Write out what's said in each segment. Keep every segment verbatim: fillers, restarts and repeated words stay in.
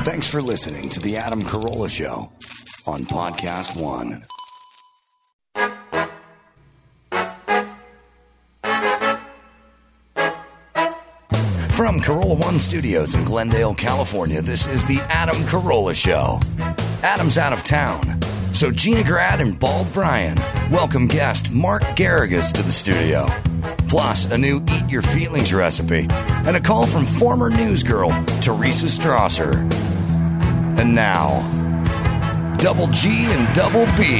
Thanks for listening to The Adam Carolla Show on Podcast One. From Carolla One Studios in Glendale, California, this is The Adam Carolla Show. Adam's out of town, so Gina Grad and Bald Brian welcome guest Mark Garrigus to the studio. Plus, a new Eat Your Feelings recipe and a call from former newsgirl Teresa Strasser. And now, Double G and Double B,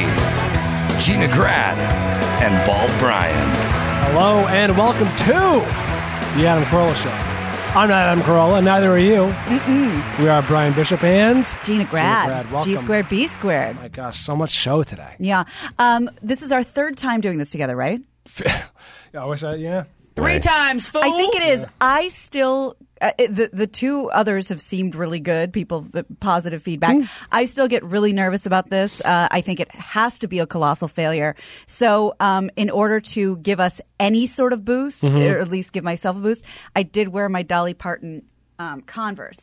Gina Grad and Bald Brian. Hello and welcome to The Adam Carolla Show. I'm not Adam Carolla, neither are you. Mm-mm. We are Brian Bishop and Gina Grad. Gina Grad. Welcome. G squared, B squared. Oh my gosh, so much show today. Yeah. Um, this is our third time doing this together, right? yeah, I wish I, yeah. Three Right. times, fool. I think it is. I still, uh, the the two others have seemed really good. People, uh, positive feedback. Mm. I still get really nervous about this. Uh, I think it has to be a colossal failure. So, um, in order to give us any sort of boost, Mm-hmm. or at least give myself a boost, I did wear my Dolly Parton um, Converse.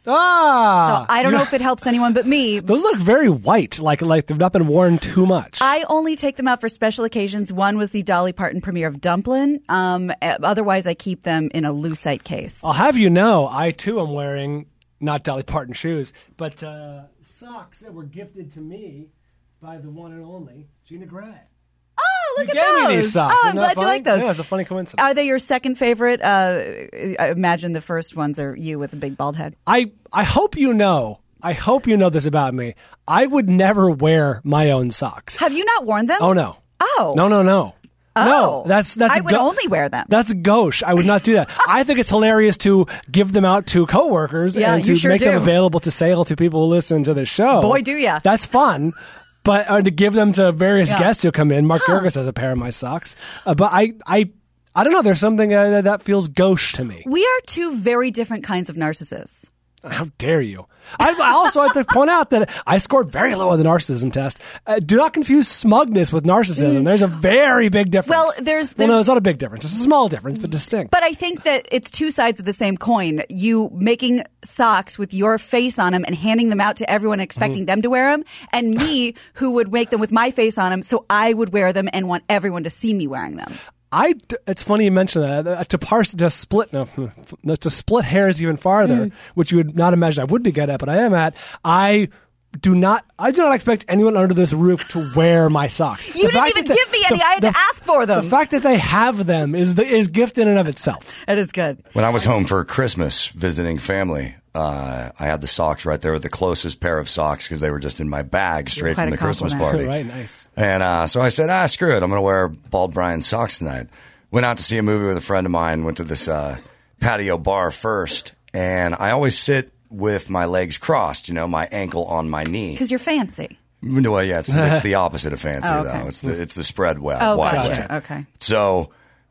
Ah! So I don't you- know if it helps anyone but me. Those look very white, like like they've not been worn too much. I only take them out for special occasions. One was the Dolly Parton premiere of Dumplin'. Um, uh, otherwise, I keep them in a lucite case. I'll have you know, I too am wearing not Dolly Parton shoes, but uh, socks that were gifted to me by the one and only Gina Grad. Oh, look you at gave those! me these socks. Oh, I'm Isn't that glad you funny? like those. Yeah, it's a funny coincidence. Are they your second favorite? Uh, I imagine the first ones are you with the big bald head. I, I hope you know, I hope you know this about me. I would never wear my own socks. Have you not worn them? Oh, no. Oh. No, no, no. Oh. No, that's that's. I would go- only wear them. That's gauche. I would not do that. I think it's hilarious to give them out to coworkers Yeah, and to you sure make them do. available to sale to people who listen to the show. Boy, do ya. That's fun. But uh, to give them to various Yeah. guests who come in. Mark Huh. Gerges has a pair of my socks. Uh, but I, I, I don't know. There's something uh, that feels gauche to me. We are two very different kinds of narcissists. How dare you? I, I also have to point out that I scored very low on the narcissism test. Uh, do not confuse smugness with narcissism. There's a very big difference. Well, there's- well, no, there's- it's not a big difference. It's a small difference, but distinct. But I think that it's two sides of the same coin. You making socks with your face on them and handing them out to everyone, expecting them to wear them, and me who would make them with my face on them, so I would wear them and want everyone to see me wearing them. I, it's funny you mention that. Uh, to parse, to split, no, no, to split hairs even farther, Mm. which you would not imagine I would be good at, but I am at. I do not. I do not expect anyone under this roof to wear my socks. You The didn't fact even that give me any. I had to ask for them. The fact that they have them is the, is gift in and of itself. That is good. When I was home for Christmas visiting family, uh, I had the socks right there, the closest pair of socks, because they were just in my bag straight Quite from a the Christmas compliment. party. Right, nice. And uh, so I said, ah, screw it. I'm going to wear Bald Brian's socks tonight. Went out to see a movie with a friend of mine, went to this uh, patio bar first. And I always sit with my legs crossed, you know, my ankle on my knee. Because you're fancy. Well, yeah, it's, it's the opposite of fancy, Oh, okay. though. It's the, it's the spread well. Oh, wide gotcha. leg. Okay. So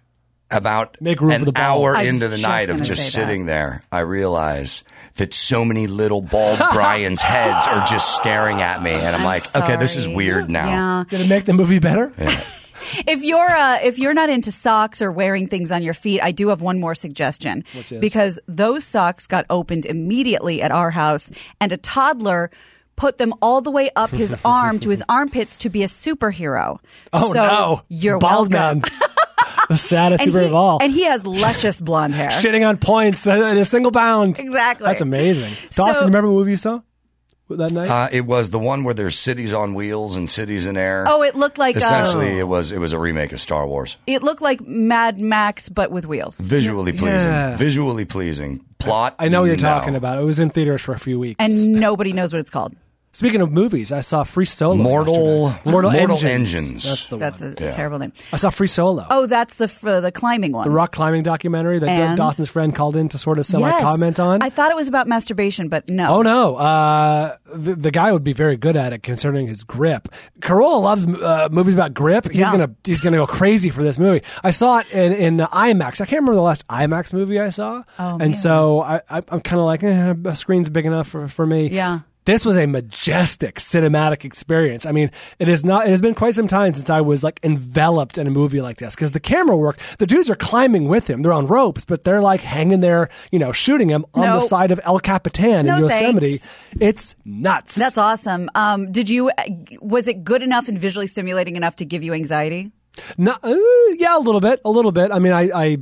about Make room an for the ball. hour I was into the just night of gonna just say that. sitting there, I realize that so many little Bald Brian's heads are just staring at me. And I'm, I'm like, okay, this is sorry. weird now. Yeah. Did it make the movie better? Yeah. If you're uh, if you're not into socks or wearing things on your feet, I do have one more suggestion. Which is? Because those socks got opened immediately at our house, and a toddler put them all the way up his arm to his armpits to be a superhero. Oh so no! You're Bald welcome. man, the saddest And super he, of all. and he has luscious blonde hair. Shitting on points in a single bound. Exactly. That's amazing. Dawson, So- remember the movie you saw that night? Uh, it was the one where there's cities on wheels and cities in air. Oh, it looked like Essentially, uh, it was it was a remake of Star Wars. it looked like Mad Max, but with wheels. Visually pleasing. Yeah. Visually pleasing. Plot. I know what you're no. talking about. It was in theaters for a few weeks. And nobody knows what it's called. Speaking of movies, I saw Free Solo. Mortal- yesterday. Mortal, Mortal Engines. Engines. That's the That's one. a Yeah. terrible name. I saw Free Solo. Oh, that's the f- the climbing one. The rock climbing documentary that And? Dawson's friend called in to sort of semi-comment Yes. on. I thought it was about masturbation, but no. Oh no! Uh, the, the guy would be very good at it, concerning his grip. Carolla loves uh, movies about grip. He's Yeah. gonna he's gonna go crazy for this movie. I saw it in, in IMAX. I can't remember the last IMAX movie I saw, Oh, and man. so I, I, I'm kind of like, eh, a screen's big enough for, for me. Yeah. this was a majestic cinematic experience. I mean, it is not. It has been quite some time since I was like enveloped in a movie like this because the camera work. The dudes are climbing with him. They're on ropes, but they're like hanging there, you know, shooting him on No. the side of El Capitan No, in Yosemite. thanks. It's nuts. That's awesome. Um, did you? Was it good enough and visually stimulating enough to give you anxiety? No, uh, yeah, a little bit, a little bit. I mean, I, I,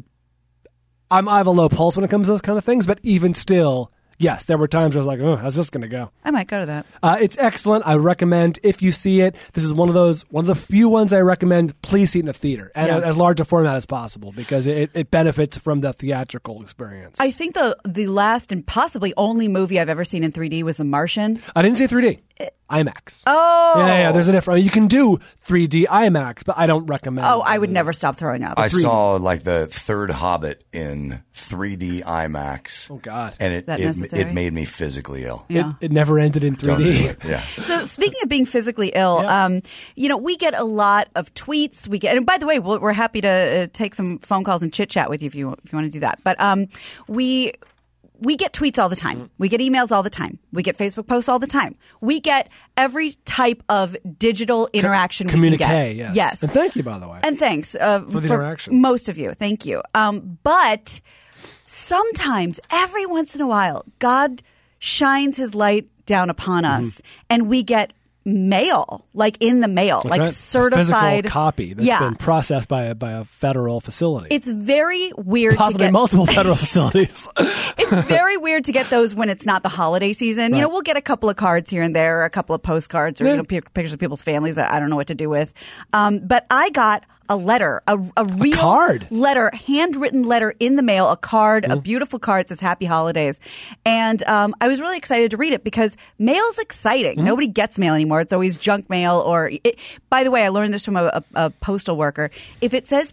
I'm, I have a low pulse when it comes to those kind of things, but even still, yes, there were times where I was like, oh, how's this going to go? I might go to that. Uh, it's excellent. I recommend if you see it. This is one of those one of the few ones I recommend. Please see it in a theater and Yeah. as large a format as possible because it, it benefits from the theatrical experience. I think the the last and possibly only movie I've ever seen in three D was The Martian. I didn't see three D. IMAX. Oh, Yeah, yeah, there's a difference. I mean, you can do three D IMAX, but I don't recommend. Oh, I would it. never stop throwing up. I three D. saw like the third Hobbit in three D IMAX. Oh God, And it that it, necessary? it made me physically ill. Yeah. it, it never ended in three Don't D. do it. Yeah. So speaking of being physically ill, Yes. um, you know, we get a lot of tweets. We get, and by the way, we'll, we're happy to uh, take some phone calls and chit chat with you if you if you want to do that. But um, we. We get tweets all the time. We get emails all the time. We get Facebook posts all the time. We get every type of digital interaction we can Communique, get. yes. Yes. And thank you, by the way. And thanks uh, For the interaction. most of you. Thank you. Um, but sometimes, every once in a while, God shines his light down upon Mm-hmm. us and we get mail, like in the mail, That's like right. certified. Physical copy that's yeah. been processed by a, by a federal facility. It's very weird Possibly to get multiple federal facilities. It's very weird to get those when it's not the holiday season. You know, Right. we'll get a couple of cards here and there, a couple of postcards, or Yeah. you know, pi- pictures of people's families that I don't know what to do with. Um, but I got a letter, a, a real card. letter, handwritten letter in the mail, a card, Mm-hmm. a beautiful card. It says Happy Holidays. And um, I was really excited to read it because mail's exciting. Mm-hmm. Nobody gets mail anymore. It's always junk mail or it, by the way, I learned this from a, a, a postal worker. If it says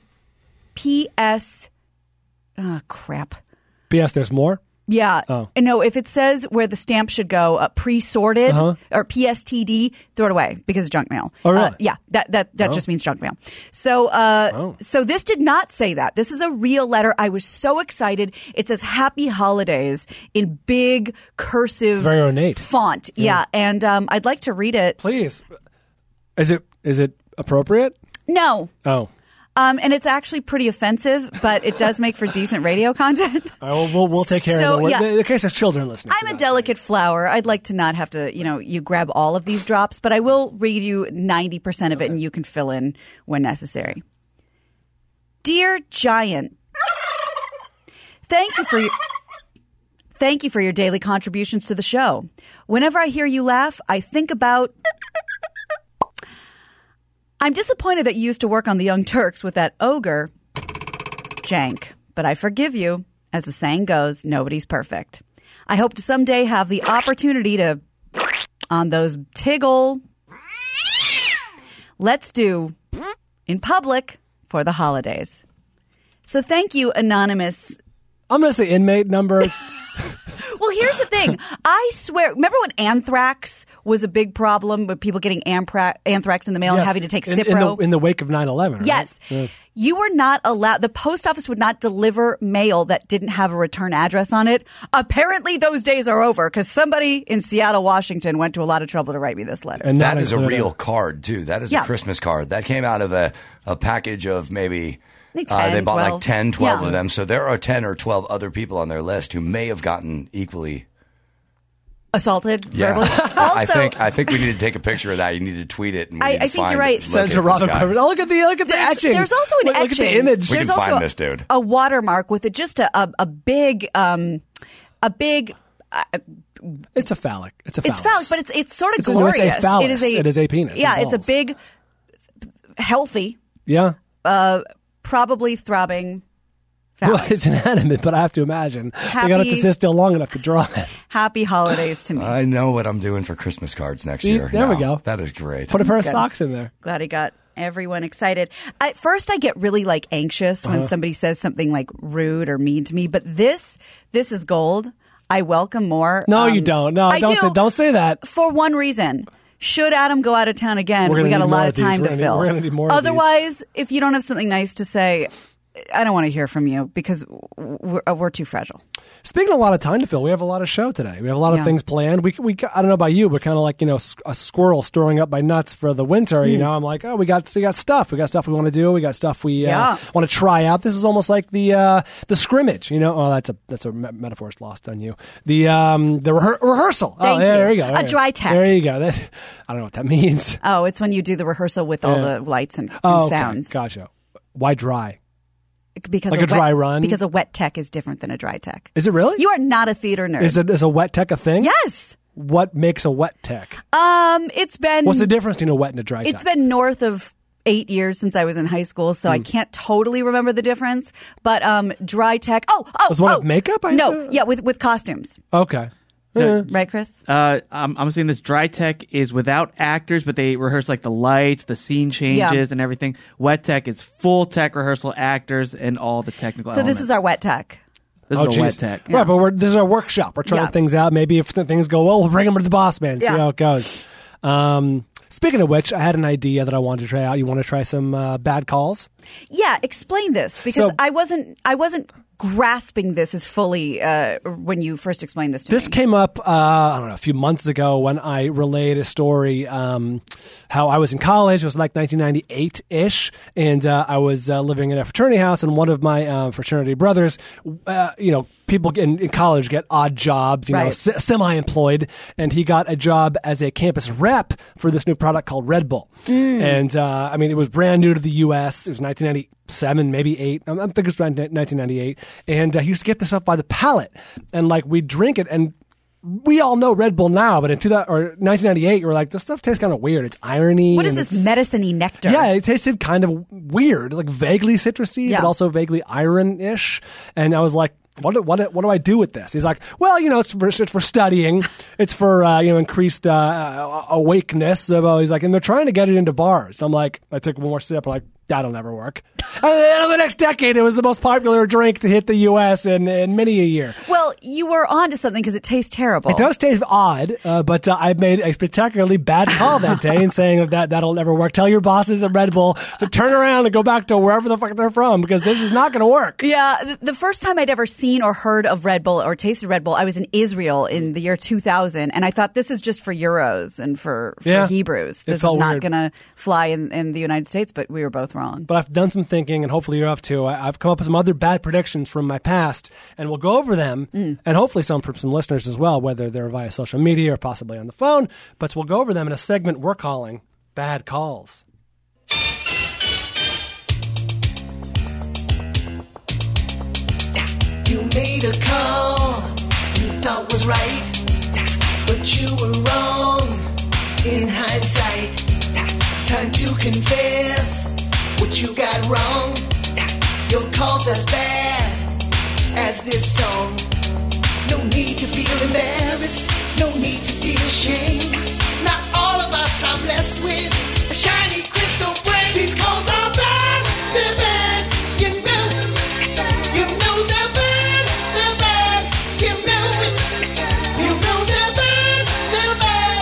P S oh crap. P S. There's more. Yeah. Oh. No, if it says where the stamp should go, uh, pre-sorted Uh-huh. or P S T D, throw it away because it's junk mail. Oh, really? Uh, yeah, that that that just means junk mail. So, uh, Oh. so this did not say that. This is a real letter. I was so excited. It says "Happy Holidays" in big cursive, It's very ornate. font. Yeah, and um, I'd like to read it. Please. Is it is it appropriate? No. Oh. Um, and it's actually pretty offensive, but it does make for decent radio content. All right, well, we'll, we'll take care So, of it. yeah. In the case of children listening. I'm to a that. delicate flower. I'd like to not have to, you know, you grab all of these drops, but I will read you ninety percent of it and you can fill in when necessary. Dear Giant, thank you for your thank you for your daily contributions to the show. Whenever I hear you laugh, I think about I'm disappointed that you used to work on the Young Turks with that ogre, Jank, but I forgive you. As the saying goes, nobody's perfect. I hope to someday have the opportunity to, on those Tiggle, let's do in public for the holidays. So thank you, Anonymous. I'm going to say inmate number. Well, here's the thing. I swear, remember when anthrax was a big problem with people getting anthra- anthrax in the mail and Yes, having to take in, Cipro? in the, in the wake of nine eleven. Right? Yes. Yeah. You were not allowed, the post office would not deliver mail that didn't have a return address on it. Apparently those days are over because somebody in Seattle, Washington went to a lot of trouble to write me this letter. And That not is a included- real card, too. That is Yeah. a Christmas card. That came out of a, a package of maybe, Like uh, they ten, bought like twelve. ten, twelve Yeah. of them. So there are ten or twelve other people on their list who may have gotten equally. Assaulted Yeah. verbally. Also, I think I think we need to take a picture of that. You need to tweet it. And we I- need to I think find you're right. it. Send Look to at this Robin guy. Parvin. Oh, look at the look at the there's, etching. there's also an look, etching. Look at the image. We There's can also find this dude. a watermark with it, just a, a, a big, um, a big, It's a phallic. It's a it's phallus. phallic, but it's it's sort of It's a- no, it's a glorious. phallus. It is a, It is a penis. Yeah, It it's a balls. big, healthy, Yeah. probably throbbing Well, phallus. it's inanimate, but I have to imagine they got it to Happy- sit still long enough to draw it. Happy holidays to me. I know what I'm doing for Christmas cards next See, year. there we now. go. That is great. Put a pair of Good. socks in there. Glad he got everyone excited. At first, I get really like anxious when somebody says something like rude or mean to me, but this this is gold. I welcome more. No, Um, you don't. No, I don't do, say don't say that. for one reason. Should Adam go out of town again, We're gonna we got a need lot more of of these. time We're to gonna need- fill. we're gonna need more of these. Otherwise, if you don't have something nice to say, I don't want to hear from you because we're, we're too fragile. Speaking of a lot of time to fill, we have a lot of show today. We have a lot of Yeah. things planned. We, we, I don't know about you, but kind of like, you know, a squirrel storing up my nuts for the winter. Mm. You know, I'm like, oh, we got, we got stuff. We got stuff we want to do. We got stuff we uh, Yeah. want to try out. This is almost like the uh, the scrimmage. You know, oh, that's a that's a me- metaphor lost on you. The um the rehe- rehearsal. Thank oh, yeah, you. there you go. A There you dry go. tech. There you go. That, I don't know what that means. Oh, it's when you do the rehearsal with all Yeah. the lights and, and Oh, okay. sounds. Gotcha. Why dry? Because Like a wet, dry run? Because a wet tech is different than a dry tech. Is it really? You are not a theater nerd. Is it is a wet tech a thing? Yes. What makes a wet tech? Um, it's been What's the difference between a wet and a dry tech? It's been north of eight years since I was in high school, so Hmm. I can't totally remember the difference. But um, dry tech. Oh, oh, Was one oh. of makeup, I no, assume? yeah, with with costumes, Okay. No. Eh. right, Chris? Uh, I'm, I'm seeing this dry tech is without actors, but they rehearse like the lights, the scene changes, Yeah. and everything. Wet tech is full tech rehearsal, actors, and all the technical So elements. this is our wet tech. This Oh, is a wet geez. tech. Right, but we're, this is our workshop. We're trying Yeah. things out. Maybe if the things go well, we'll bring them to the boss man, see Yeah. how it goes. Um, speaking of which, I had an idea that I wanted to try out. You want to try some uh, bad calls? Yeah, explain this because So- I wasn't I wasn't grasping this as fully uh, when you first explained this to This me. came up, uh, I don't know, a few months ago when I relayed a story, um, how I was in college. It was like nineteen ninety-eight-ish, and uh, I was uh, living in a fraternity house, and one of my uh, fraternity brothers, uh, you know, people in, in college get odd jobs, you know, Right. se- semi-employed, and he got a job as a campus rep for this new product called Red Bull. And, uh, I mean, it was brand new to the U S. It was nineteen ninety-seven, maybe eight. I'm, I'm thinking it's around nineteen ninety-eight. And uh, he used to get this stuff by the pallet, and like we'd drink it, and we all know Red Bull now, but in two thousand, or nineteen ninety-eight, you were like, this stuff tastes kind of weird. It's irony. What is and this it's- medicine-y nectar? Yeah, it tasted kind of weird, like vaguely citrusy, Yeah. but also vaguely iron-ish. And I was like, what do, what, do- what do I do with this? He's like, well, you know, it's for, it's for studying. It's for, uh, you know, increased uh, awakeness. So he's like, and they're trying to get it into bars. I'm like, I took one more sip. I'm like, that'll never work. And then in the next decade, it was the most popular drink to hit the U S in, in many a year. Well, you were onto something because it tastes terrible. It does taste odd, uh, but uh, I made a spectacularly bad call that day in saying that that'll never work. Tell your bosses at Red Bull to turn around and go back to wherever the fuck they're from because this is not going to work. Yeah, th- the first time I'd ever seen or heard of Red Bull or tasted Red Bull, I was in Israel in the year two thousand, and I thought this is just for Euros and for, for Yeah. Hebrews. It This is felt not weird. going to fly in, in the United States, but we were both wrong. But I've done some thinking, and hopefully you're up too. I, I've come up with some other bad predictions from my past, and we'll go over them, Mm. and hopefully some from some listeners as well, whether they're via social media or possibly on the phone. But we'll go over them in a segment we're calling Bad Calls. You made a call you thought was right, but you were wrong in hindsight. Time to confess what you got wrong. Your call's as bad as this song. No need to feel embarrassed, no need to feel ashamed. Not all of us are blessed with a shiny crystal brain. These calls are bad, they're bad, you know. You know they're bad, they're bad, you know it. You know they're bad, they're bad.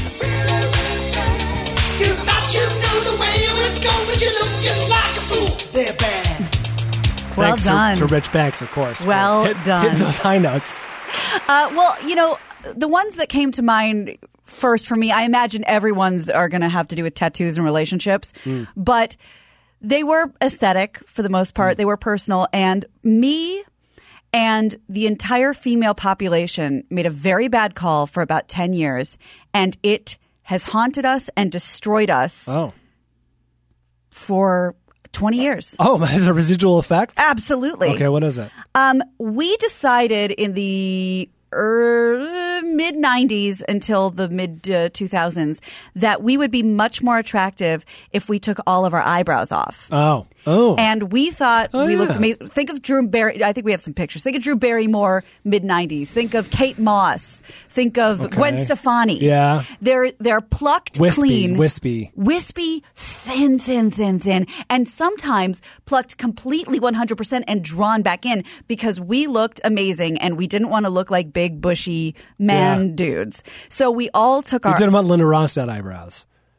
You thought you knew the way it would go, but you look just like a fool. They're bad. Well Thanks to- done. To, Rich Banks, of course. for Well hit- done. Hitting those high notes. Uh, well, you know, the ones that came to mind first for me, I imagine everyone's are going to have to do with tattoos and relationships, Mm. but they were aesthetic for the most part. Mm. They were personal, and me and the entire female population made a very bad call for about ten years, and it has haunted us and destroyed us Oh. for twenty years. Oh, has a residual effect? Absolutely. Okay, what is it? Um, we decided in the er, mid nineties until the mid uh, two thousands that we would be much more attractive if we took all of our eyebrows off. Oh. Oh. And we thought Oh, we looked yeah. amazing. Think of Drew Barry. I think we have some pictures. Think of Drew Barrymore, mid nineties. Think of Kate Moss. Think of Okay. Gwen Stefani. Yeah. They're they're plucked Wispy, clean, wispy. wispy, thin, thin, thin, thin, and sometimes plucked completely one hundred percent and drawn back in because we looked amazing and we didn't want to look like big bushy man Yeah. dudes. So we all took You our did them on Linda Ronstadt eyebrows.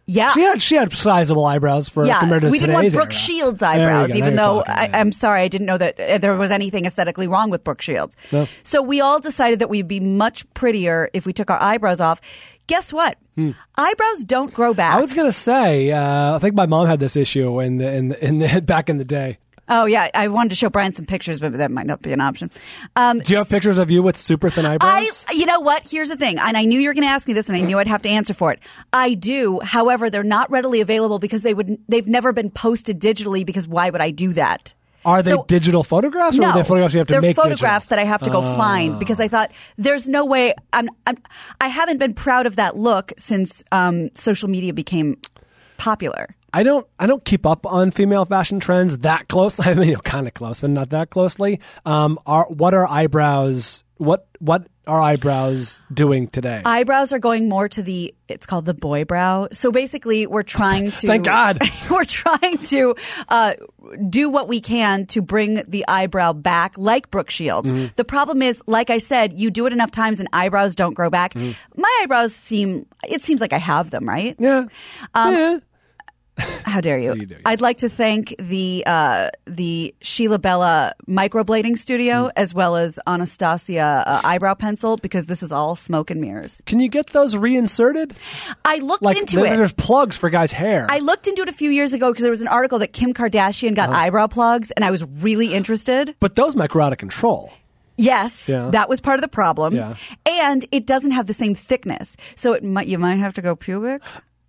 Yeah. She had she had sizable eyebrows for Yeah, compared to we didn't want today's Brooke era. Shields' There you eyebrows, go. Now even you're though talking, I, yeah. I'm sorry, I didn't know that uh, there was anything aesthetically wrong with Brooke Shields. No. So we all decided that we'd be much prettier if we took our eyebrows off. Guess what? Eyebrows don't grow back. Hmm. I was gonna say, uh, I think my mom had this issue in the, in the, in the, back in the day. Oh, yeah. I wanted to show Brian some pictures, but that might not be an option. Um, Do you have pictures of you with super thin I, eyebrows? you know what? Here's the thing, and I knew you were going to ask me this, and I knew I'd have to answer for it. I do, however, they're not readily available because they would they've never been posted digitally. Because why would I do that? Are they So- digital photographs, or No, are they photographs you have to they're make photographs digital? that I have to go find because I thought there's no way. I'm, I'm I haven't been proud of that look since um, social media became popular. I don't. I don't keep up on female fashion trends that closely. I mean, you know, kind of close, but not that closely. Um, are what are eyebrows? What what are eyebrows doing today? Eyebrows are going more to the, it's called the boy brow. So basically we're trying to, Thank God. we're trying to uh, do what we can to bring the eyebrow back like Brooke Shields. Mm-hmm. The problem is, like I said, you do it enough times and eyebrows don't grow back. Mm-hmm. My eyebrows seem, it seems like I have them, right? yeah. Um, yeah. How dare you? you do, yeah. I'd like to thank the uh, the Sheila Bella microblading studio Mm. as well as Anastasia uh, eyebrow pencil because this is all smoke and mirrors. Can you get those reinserted? I looked Like into there- it. there's plugs for guys' hair. I looked into it a few years ago because there was an article that Kim Kardashian got eyebrow plugs, and I was really interested. but those might grow out of control. Yes, Yeah. that was part of the problem. Yeah. And it doesn't have the same thickness, so it might you might have to go pubic,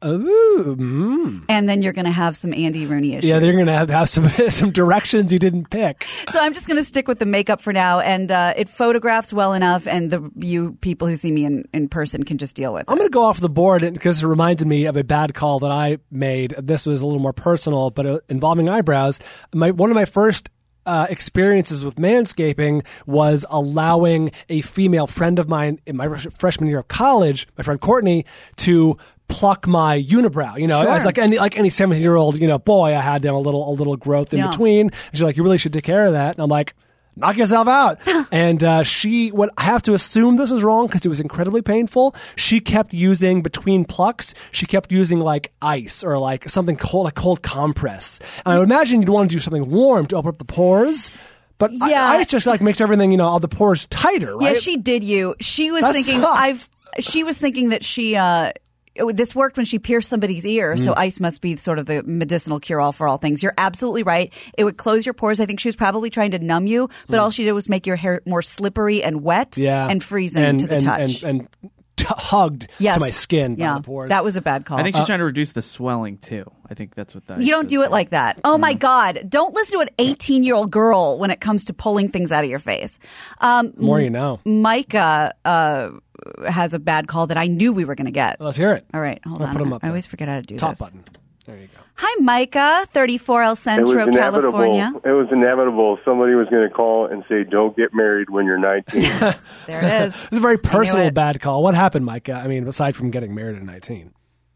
Ooh, mm. and then you're going to have some Andy Rooney issues. Yeah, they're going to have, have some some directions you didn't pick. So I'm just going to stick with the makeup for now, and uh, it photographs well enough, and the you people who see me in, in person can just deal with I'm it. going to go off the board because it reminded me of a bad call that I made. This was a little more personal, but uh, involving eyebrows. My one of my first uh, experiences with manscaping was allowing a female friend of mine in my freshman year of college, my friend Courtney, to pluck my unibrow. You know, Sure. as like any like any seventeen year old, you know, boy, I had them a little a little growth in Yeah. between. And she's like, you really should take care of that. And I'm like, knock yourself out. And uh, she, what I have to assume this was wrong because it was incredibly painful. She kept using between plucks. She kept using like ice or like something cold, like cold compress. And I would imagine you'd want to do something warm to open up the pores. But I- Yeah. ice just like makes everything, you know, all the pores tighter, right? Yeah, she did you. She was That thinking sucks. I've. She was thinking that she. Uh, it- this worked when she pierced somebody's ear, Mm. so ice must be sort of the medicinal cure-all for all things. You're absolutely right. It would close your pores. I think she was probably trying to numb you, but all she did was make your hair more slippery and wet Mm. yeah. and freezing and, to the and, touch. And, and t- hugged yes. to my skin by Yeah, the pores. that was a bad call. I think she's trying to reduce the swelling too. I think that's what that. You don't do it like that. Oh my God. Don't listen to an eighteen year old girl when it comes to pulling things out of your face. Um, More you know. Micah uh, has a bad call that I knew we were going to get. Let's hear it. All right, hold I'll on. put 'em up I there. always forget how to do Top this. button. There you go. Hi, Micah, thirty-four El It was Centro, inevitable. California. It was inevitable. Somebody was going to call and say, "Don't get married when you're nineteen." There it is. It's a very personal it. bad call. What happened, Micah? I mean, aside from getting married at nineteen.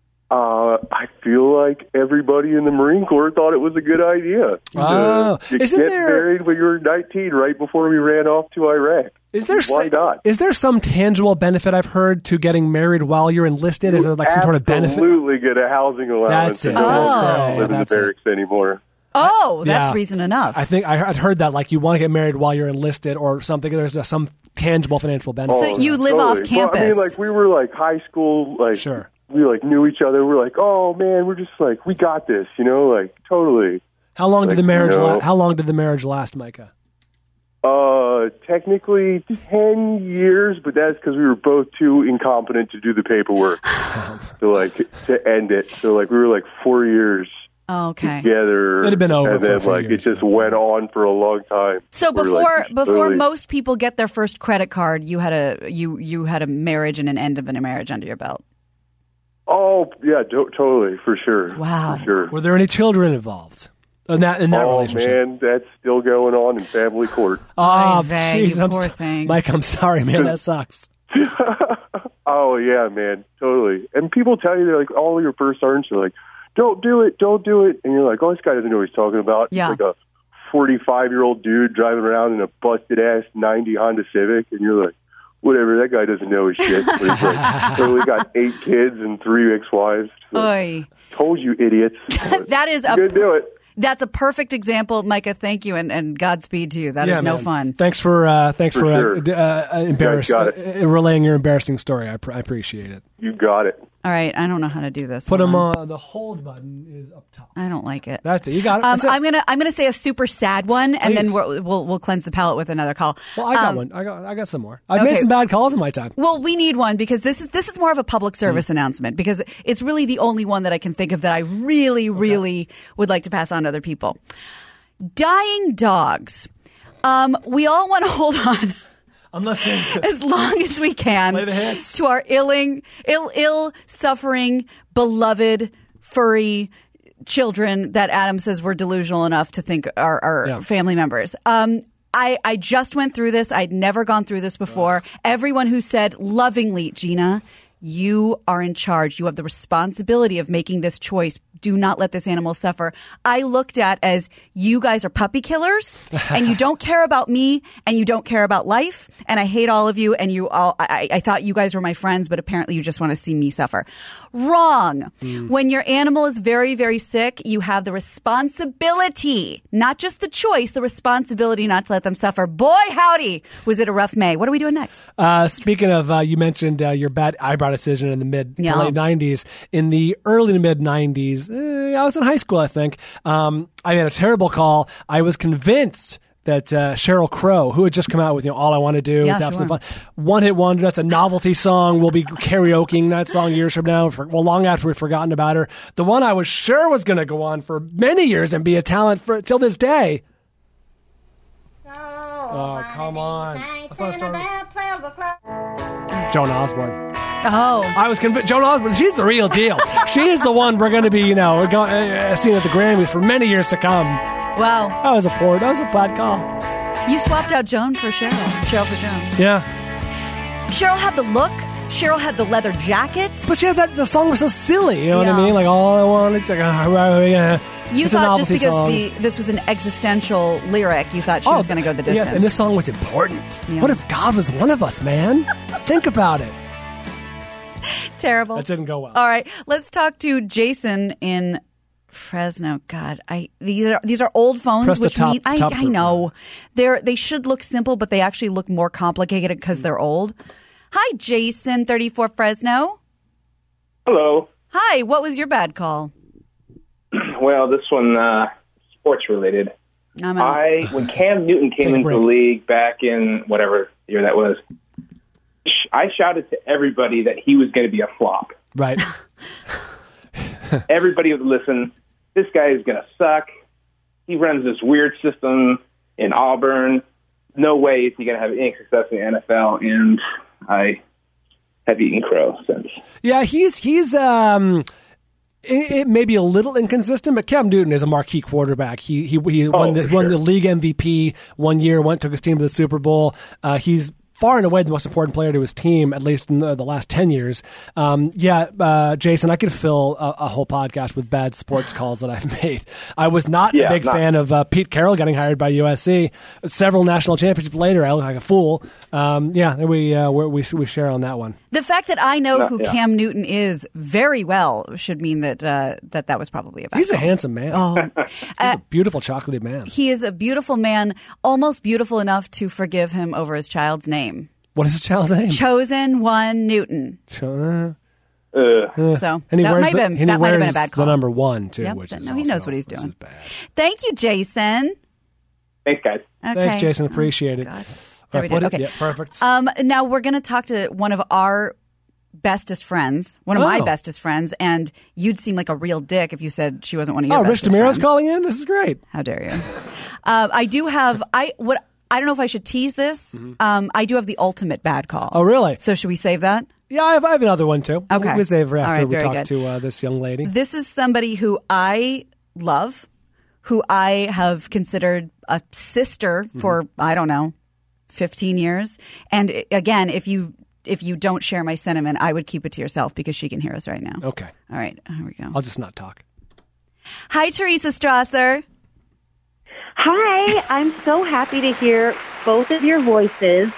uh, I feel like everybody in the Marine Corps thought it was a good idea. Oh. to Isn't get there- married when you were nineteen, right before we ran off to Iraq. Is there Why s- not? Is there some tangible benefit I've heard to getting married while you're enlisted? Is there like some sort of benefit? Absolutely get a housing allowance. That's it. and no That's one it. live in the That's it. barracks anymore. Oh, that's Yeah. reason enough. I think I had heard that like you want to get married while you're enlisted or something. There's uh, some tangible financial benefit. So you live off Well, I campus. mean, like we were like high school, like Sure. we like knew each other. We're like, oh man, we're just like we got this, you know, like totally. How long did like, the marriage? you know- la- how long did the marriage last, Micah? Uh, technically ten years, but that's because we were both too incompetent to do the paperwork to like to end it. So like we were like four years Oh, okay. together. It'd have been over and for a then few like years. it just went on for a long time. So We're, before like, before totally- most people get their first credit card, you had a you you had a marriage and an end of a marriage under your belt. Oh yeah, to- totally for sure. Wow. for sure. Were there any children involved in that in that oh relationship? man, that's still going on in family court. Oh, vey, you jeez, I'm poor so- thing. Mike, I'm sorry, man. That sucks. Oh yeah, man, totally. And people tell you they're like all your first sergeants are like, "Don't do it, don't do it," and you're like, "Oh, this guy doesn't know what he's talking about." Yeah. He's like a forty-five year old dude driving around in a busted ass ninety Honda Civic, and you're like, whatever, that guy doesn't know his shit. But he's like, totally got eight kids and three ex-wives. So, Oy. told you, idiots. That is a You're gonna do it. That's a perfect example, Micah. Thank you, and, and Godspeed to you. That Yeah, is no man. fun. Thanks for uh, thanks for, For uh, sure. d- uh, embarrass- got uh, relaying your embarrassing story. I, pr- I appreciate it. You got it. All right, I don't know how to do this. Put Hold them on. on. The hold button is up top. I don't like it. That's it. You got it. Um, That's it. I'm gonna I'm gonna say a super sad one, and Please. then we'll, we'll we'll cleanse the palate with another call. well, I got Um, one. I got I got some more. I've okay. made some bad calls in my time. Well, we need one because this is this is more of a public service announcement because it's really the only one that I can think of that I really, really would like to pass on to other people. Dying dogs. Um, we all want to hold on I'm listening. as long as we can Play the hits. to our illing, ill, ill, suffering, beloved, furry children that Adam says we're delusional enough to think are, are Yeah. family members. Um, I, I just went through this. I'd never gone through this before. Everyone who said lovingly, Gina, you are in charge. You have the responsibility of making this choice. Do not let this animal suffer. I looked at as you guys are puppy killers and you don't care about me and you don't care about life. And I hate all of you. And you all, I, I thought you guys were my friends, but apparently you just want to see me suffer. Wrong. Mm. When your animal is very, very sick, you have the responsibility, not just the choice, the responsibility not to let them suffer. Boy, howdy, was it a rough May. What are we doing next? Uh, speaking of, uh, you mentioned uh, your bad eyebrow decision in the mid to Yeah. late nineties. In the early to mid nineties, eh, I was in high school, I think. Um, I made a terrible call. I was convinced that uh, Sheryl Crow, who had just come out with you know All I Want to Do, Yeah, is absolutely sure. fun. One hit wonder. That's a novelty song. We'll be karaokeing that song years from now. For, well, long after we've forgotten about her. The one I was sure was going to go on for many years and be a talent for till this day. Oh, come on. I thought I started- Joan Osborne. Oh, I was convinced. Joan Osborne, she's the real deal. She is the one we're going to be, you know, we're going, uh, seeing at the Grammys for many years to come. wow. That was a poor, that was a bad call. You swapped out Joan for Cheryl. Cheryl for Joan. Yeah. Cheryl had the look. Cheryl had the leather jacket. But yeah, that the song was so silly. You know what I Yeah. mean? Like, all I want, it's like, uh, yeah. You it's a thought just novelty because song. the this was an existential lyric, you thought she Oh, was going to go the yes, distance. and this song was important. Yeah. What if God was one of us, man? Think about it. Terrible. That didn't go well. All right, let's talk to Jason in Fresno. God, I these are these are old phones, Press the which top- mean I, top I group. know they're they should look simple, but they actually look more complicated because they're old. Hi, Jason, thirty-four Fresno. Hello. Hi, what was your bad call? Well, this one, uh, sports related. I'm out. I when Cam Newton Take came a into the break. league back in whatever year that was, sh- I shouted to everybody that he was going to be a flop. Right. Everybody would listen. This guy is going to suck. He runs this weird system in Auburn. No way is he going to have any success in the N F L. And I have eaten crow since. Yeah, he's he's um it, it may be a little inconsistent, but Cam Newton is a marquee quarterback. He he he won the for won sure. the league M V P one year, went took his team to the Super Bowl. Uh, he's far and away the most important player to his team, at least in the, the last ten years. Um, yeah, uh, Jason, I could fill a, a whole podcast with bad sports calls that I've made. I was not a Yeah, big not- fan of uh, Pete Carroll getting hired by U S C. Several national championships later, I look like a fool. Um, yeah, we uh, we we we share on that one. The fact that I know No, who yeah. Cam Newton is very well should mean that uh, that that was probably a bad He's a call. handsome man. Oh, He's a beautiful, chocolatey man. he is a beautiful man, almost beautiful enough to forgive him over his child's name. What is his child's name? Chosen One Newton. Uh, Uh, So and he that wears might the, have been, and that he might have been a wears bad call. the number one too, Yep, which no, is he knows also- what he's which doing. is bad. Thank you, Jason. thanks, guys. Okay. Thanks, Jason. Appreciate it. God. All There right, we put did. it- Okay. yeah, perfect. Um, now we're going to talk to one of our bestest friends, one of my Oh. bestest friends, and you'd seem like a real dick if you said she wasn't one of your oh, Rich bestest DeMiro's friends. calling in. This is great. How dare you? uh, I do have I what I don't know if I should tease this. Um, I do have the ultimate bad call. Oh, really? So should we save that? Yeah, I have, I have another one too. Okay. we'll save her All after right, we very talk good. to uh, this young lady. This is somebody who I love, who I have considered a sister for I don't know, fifteen years. And i- again, if you if you don't share my sentiment, I would keep it to yourself because she can hear us right now. Okay, All right, here we go. I'll just not talk. Hi, Teresa Strasser. Hi, I'm so happy to hear both of your voices.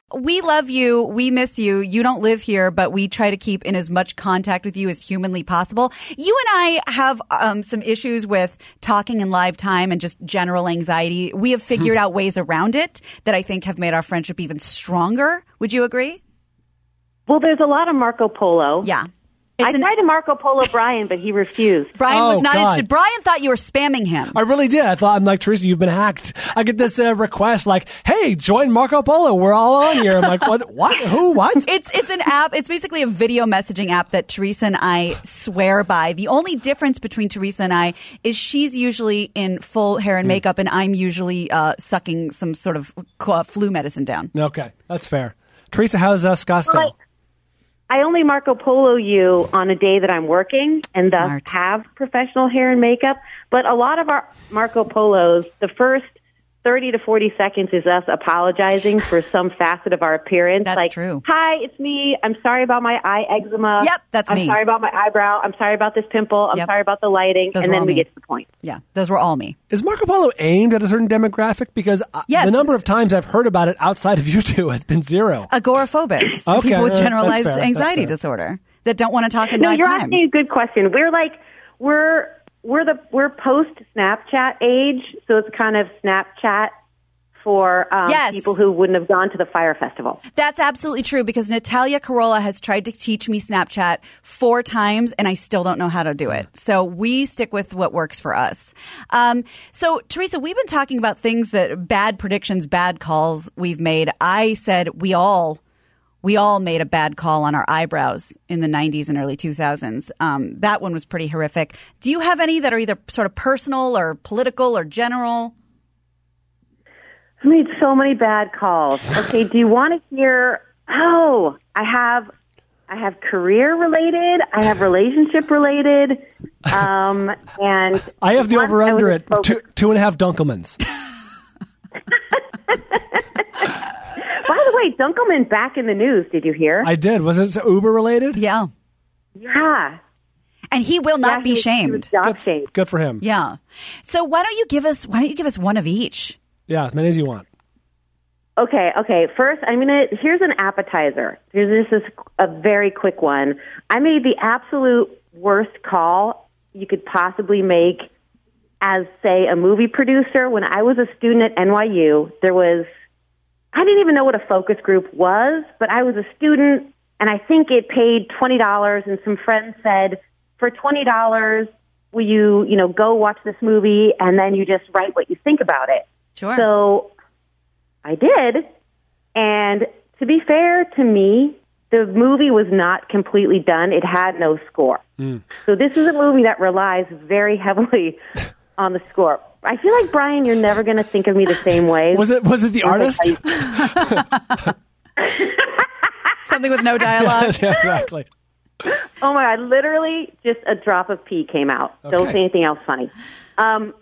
We love you. We miss you. You don't live here, but we try to keep in as much contact with you as humanly possible. You and I have um, some issues with talking in live time and just general anxiety. We have figured out ways around it that I think have made our friendship even stronger. Would you agree? Well, there's a lot of Marco Polo. Yeah. I It's an- tried to Marco Polo Brian, but he refused. Brian Oh, was not God. interested. Brian thought you were spamming him. I really did. I thought, I'm like, Teresa, you've been hacked. I get this uh, request like, hey, join Marco Polo. We're all on here. I'm like, what? What? Who? What? It's it's an app. It's basically a video messaging app that Teresa and I swear by. The only difference between Teresa and I is she's usually in full hair and makeup, and I'm usually uh, sucking some sort of uh, flu medicine down. Okay, that's fair. Teresa, how's uh, Scottsdale? Right. I only Marco Polo you on a day that I'm working and thus Smart. have professional hair and makeup. But a lot of our Marco Polos, the first thirty to forty seconds is us apologizing for some facet of our appearance. That's like, true. Hi, it's me. I'm sorry about my eye eczema. Yep, that's I'm me. sorry about my eyebrow. I'm sorry about this pimple. I'm Yep. sorry about the lighting. Those and were then all we me. get to the point. Yeah, those were all me. Is Marco Polo aimed at a certain demographic? Because uh, Yes. the number of times I've heard about it outside of you two has been zero. Agoraphobics, Okay, people with all right, generalized that's fair, anxiety that's fair. disorder that don't want to talk in No, live you're time. asking a good question. We're like we're we're the we're post Snapchat age, so it's kind of Snapchat for um, Yes. people who wouldn't have gone to the Fire Festival. That's absolutely true because Natalia Carolla has tried to teach me Snapchat four times and I still don't know how to do it. So we stick with what works for us. Um, so Teresa, we've been talking about things that bad predictions, bad calls we've made. I said we all we all made a bad call on our eyebrows in the nineties and early two thousands. Um, that one was pretty horrific. Do you have any that are either sort of personal or political or general? I made so many bad calls. Okay, do you want to hear? Oh, I have, I have career related. I have relationship related, um, and I have the once over I under was at focused- two, two and a half Dunkelmans. By the way, Dunkelman back in the news. Did you hear? I did. Was it Uber related? Yeah. yeah, And he will not Yeah, be he was- he was shamed. job shamed. Good for him. Yeah. So why don't you give us why don't you give us one of each? Yeah, as many as you want. Okay, okay. First, I'm gonna. Here's an appetizer. Here's this is a very quick one. I made the absolute worst call you could possibly make as, say, a movie producer. When I was a student at N Y U, there was. I didn't even know what a focus group was, but I was a student, and I think it paid twenty dollars. And some friends said, for twenty dollars, will you, you know, go watch this movie, and then you just write what you think about it. Sure. So I did, and to be fair to me, the movie was not completely done. It had no score. So this is a movie that relies very heavily on the score. I feel like, Brian, you're never going to think of me the same way. Was it was it the artist? Something with no dialogue. Yeah, exactly. Oh my God, literally just a drop of pee came out. Don't Okay. say anything else funny. Um,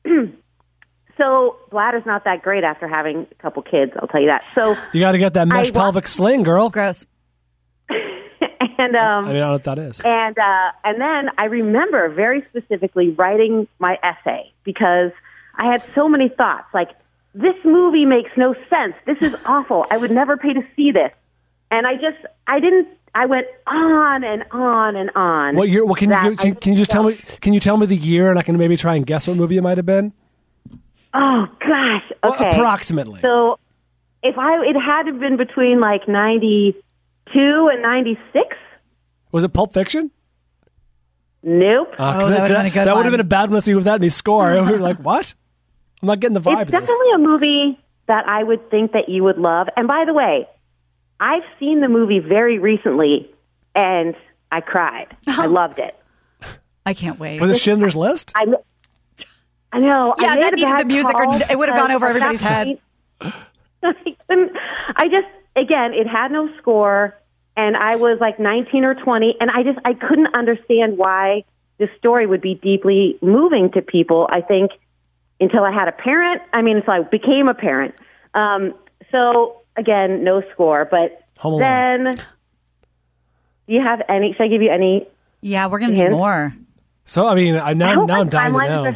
so bladder's not that great after having a couple kids, I'll tell you that. So, You got to get that mesh I wa- pelvic sling, girl. Gross. and um, I mean, I don't know what that is. And uh, and then I remember very specifically writing my essay because I had so many thoughts. Like, this movie makes no sense. This is awful. I would never pay to see this. And I just, I didn't. I went on and on and on. What year? What can you that give, can, I can you just tell me? Can you tell me the year, and I can maybe try and guess what movie it might have been? Oh gosh. Well, Okay. approximately. So if I, it had to have been between like ninety-two and ninety-six. Was it Pulp Fiction? Nope. Uh, 'cause Oh, that would've been a good That would one. have been a bad one to see without any score. We were like, what? I'm not getting the vibe It's of this. definitely a movie that I would think that you would love. And by the way, I've seen the movie very recently, and I cried. I loved it. I can't wait. Was it Schindler's List? I, I know. Yeah, I made that a needed bad the music or call it would have gone over because at everybody's that head. point, I couldn't- I just, again, it had no score, and I was like nineteen or twenty, and I just, I couldn't understand why this story would be deeply moving to people, I think, until I had a parent. I mean, until I became a parent. Um, so, again, no score, but Home Alone. then, do you have any, should I give you any? Yeah, we're gonna need Hints? more. So I mean, I I now hope now my I'm dying to timelines know. are-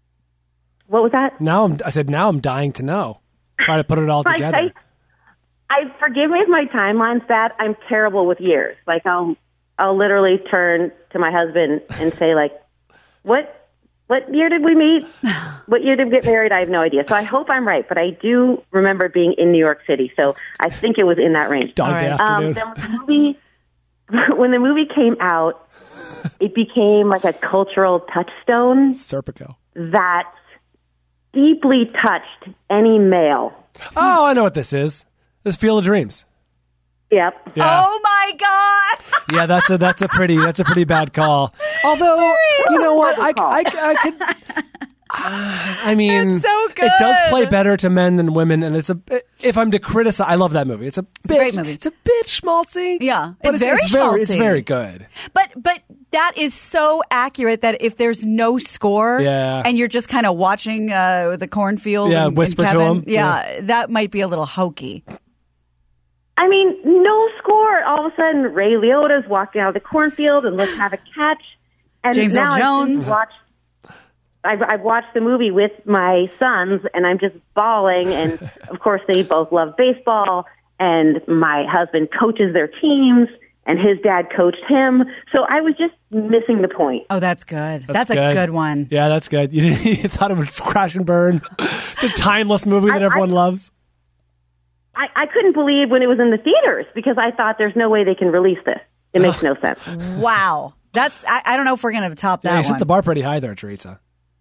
What was that? Now I'm. I said now I'm dying to know. Try to put it all I, together. I, I forgive me if my timeline's bad. I'm terrible with years. Like I'll I'll literally turn to my husband and say like, "What what year did we meet? What year did we get married?" I have no idea. So I hope I'm right, but I do remember being in New York City. So I think it was in that range. Dog day afternoon. Um, then when the movie when the movie came out, it became like a cultural touchstone Serpico. that deeply touched any male. Oh, I know what this is. This is Field of Dreams. Yep. Yeah. Oh my God. Yeah, that's a that's a pretty that's a pretty bad call. Although, you know what, I, I, I could. Uh, I mean, That's so it does good. play better to men than women, and it's a. If I'm to criticize, I love that movie. It's a, It's a great movie. It's a bit schmaltzy. Yeah, but it's very it's very, it's schmaltzy. very good. But but that is so accurate that if there's no score Yeah. and you're just kind of watching uh, the cornfield Yeah, and, whisper and to Kevin, him. Yeah, Yeah. that might be a little hokey. I mean, no score. All of a sudden, Ray Liotta's walking out of the cornfield and let's have a catch. And James Earl now Jones. I've watched, I've, I've watched the movie with my sons, and I'm just bawling. And of course, they both love baseball, and my husband coaches their teams, and his dad coached him. So I was just missing the point. Oh, that's good. That's, a good one. Yeah, that's good. You, you thought it would crash and burn. It's a timeless movie that I- everyone I- loves. I, I couldn't believe when it was in the theaters because I thought there's no way they can release this. It makes no sense. Wow. That's I, I don't know if we're going to top Yeah, that you set one. the bar pretty high there, Teresa.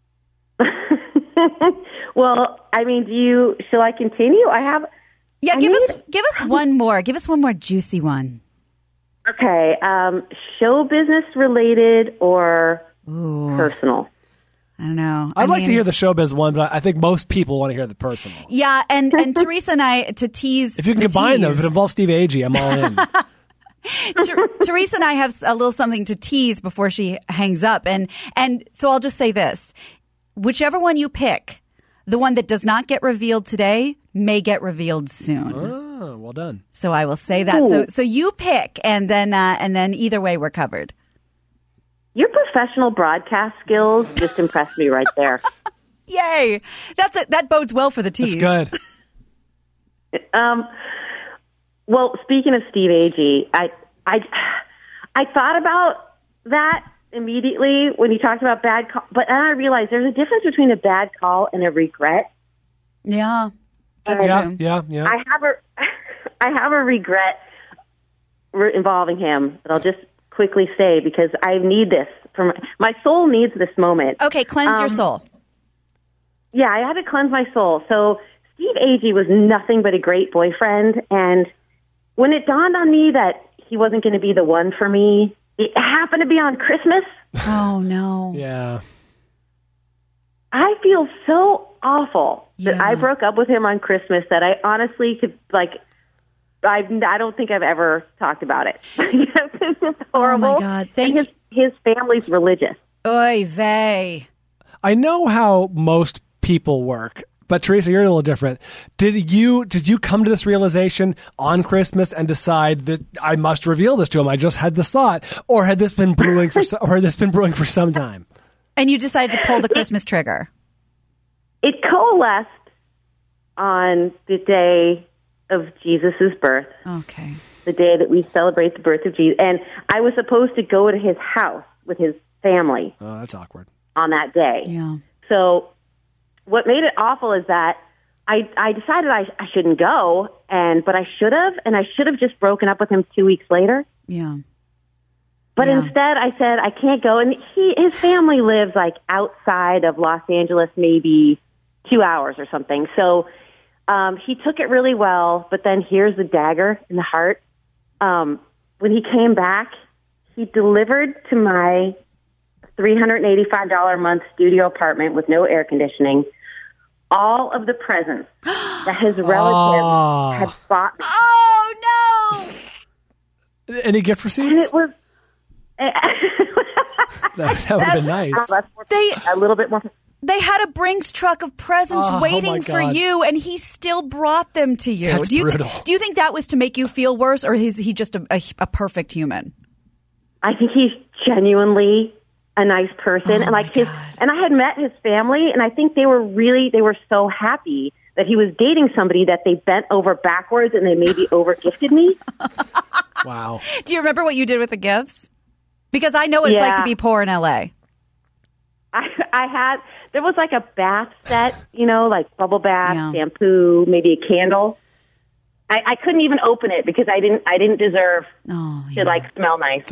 Well, I mean, do you? Shall I continue? I have. yeah, I give us need- give us one more. Give us one more juicy one. Okay, um, show business related or personal? I don't know. I'd I like to mean- hear the showbiz one, but I think most people want to hear the personal. Yeah, and and Teresa and I to tease. If you can the combine them, if tease. it involves Steve Agee, I'm all in. Ter- Teresa and I have a little something to tease before she hangs up, and and so I'll just say this: whichever one you pick, the one that does not get revealed today may get revealed soon. Oh, well done. So I will say that. So so you pick, and then uh, and then either way, we're covered. Your professional broadcast skills just impressed me right there. Yay! That's it. That bodes well for the tease. That's good. Um, well, speaking of Steve Agee, I, I, I thought about that immediately when you talked about bad call, but then I realized there's a difference between a bad call and a regret. Yeah, that's Yeah, true. yeah, yeah. I have a, I have a regret re- involving him that I'll just quickly say because I need this for my, my soul needs this moment. Okay, cleanse your Um, soul. Yeah, I had to cleanse my soul. So Steve Agee was nothing but a great boyfriend, and when it dawned on me that he wasn't going to be the one for me, it happened to be on Christmas. Oh no. Yeah. I feel so awful that Yeah. I broke up with him on Christmas that I honestly could, like, I, I don't think I've ever talked about it. It's just horrible. Oh, my God. Thank and his, his family's religious. Oy vey. I know how most people work, but Teresa, you're a little different. Did you did you come to this realization on Christmas and decide that I must reveal this to him? I just had this thought, or had this been brewing for so- or had this been brewing for some time? And you decided to pull the Christmas trigger. It coalesced on the day of Jesus' birth. Okay. The day that we celebrate the birth of Jesus. And I was supposed to go to his house with his family Oh, that's awkward. on that day. Yeah. So what made it awful is that I, I decided I, I shouldn't go, and but I should have, and I should have just broken up with him two weeks later. Yeah. But Yeah. instead, I said I can't go, and he his family lives like outside of Los Angeles, maybe two hours or something. So um, he took it really well. But then here's the dagger in the heart. Um, when he came back, he delivered to my three hundred eighty-five dollars a month studio apartment with no air conditioning all of the presents that his relatives Oh. had bought me. Oh no! Any gift And receipts? it was That, that would have been nice. That's more- They- a little bit more. They had a Brinks truck of presents Oh, waiting my for God. you, and he still brought them to you. That's do you thi- brutal. do you think that was to make you feel worse, or is he just a, a, a perfect human? I think he's genuinely a nice person, Oh, and like my his. God. And I had met his family, and I think they were really they were so happy that he was dating somebody that they bent over backwards and they maybe over gifted me. Wow. Do you remember what you did with the gifts? Because I know what it's Yeah. like to be poor in L A. I, I had, there was like a bath set, you know, like bubble bath, Yeah. shampoo, maybe a candle. I, I couldn't even open it because I didn't, I didn't deserve Oh, to yeah. like smell nice.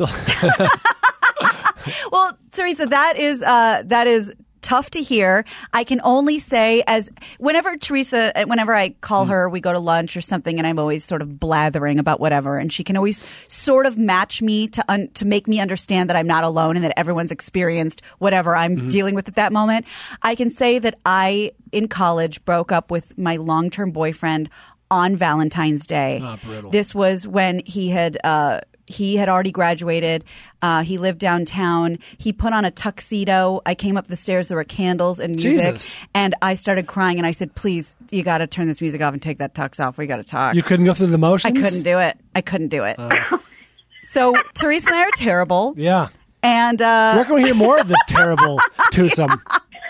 Well, Teresa, that is uh, that is tough to hear. I can only say, as whenever Teresa, whenever I call her, we go to lunch or something, and I'm always sort of blathering about whatever, and she can always sort of match me to un- to make me understand that I'm not alone and that everyone's experienced whatever I'm Mm-hmm. dealing with at that moment. I can say that I, in college, broke up with my long-term boyfriend on Valentine's Day. Ah, brutal. This was when he had uh, he had already graduated. Uh, he lived downtown. He put on a tuxedo. I came up the stairs. There were candles and music, Jesus. and I started crying. And I said, "Please, you got to turn this music off and take that tux off. We got to talk." You couldn't go through the I motions? couldn't do it. I couldn't do it. So Teresa and I are terrible. Yeah. And uh, Where can we hear more of this terrible twosome?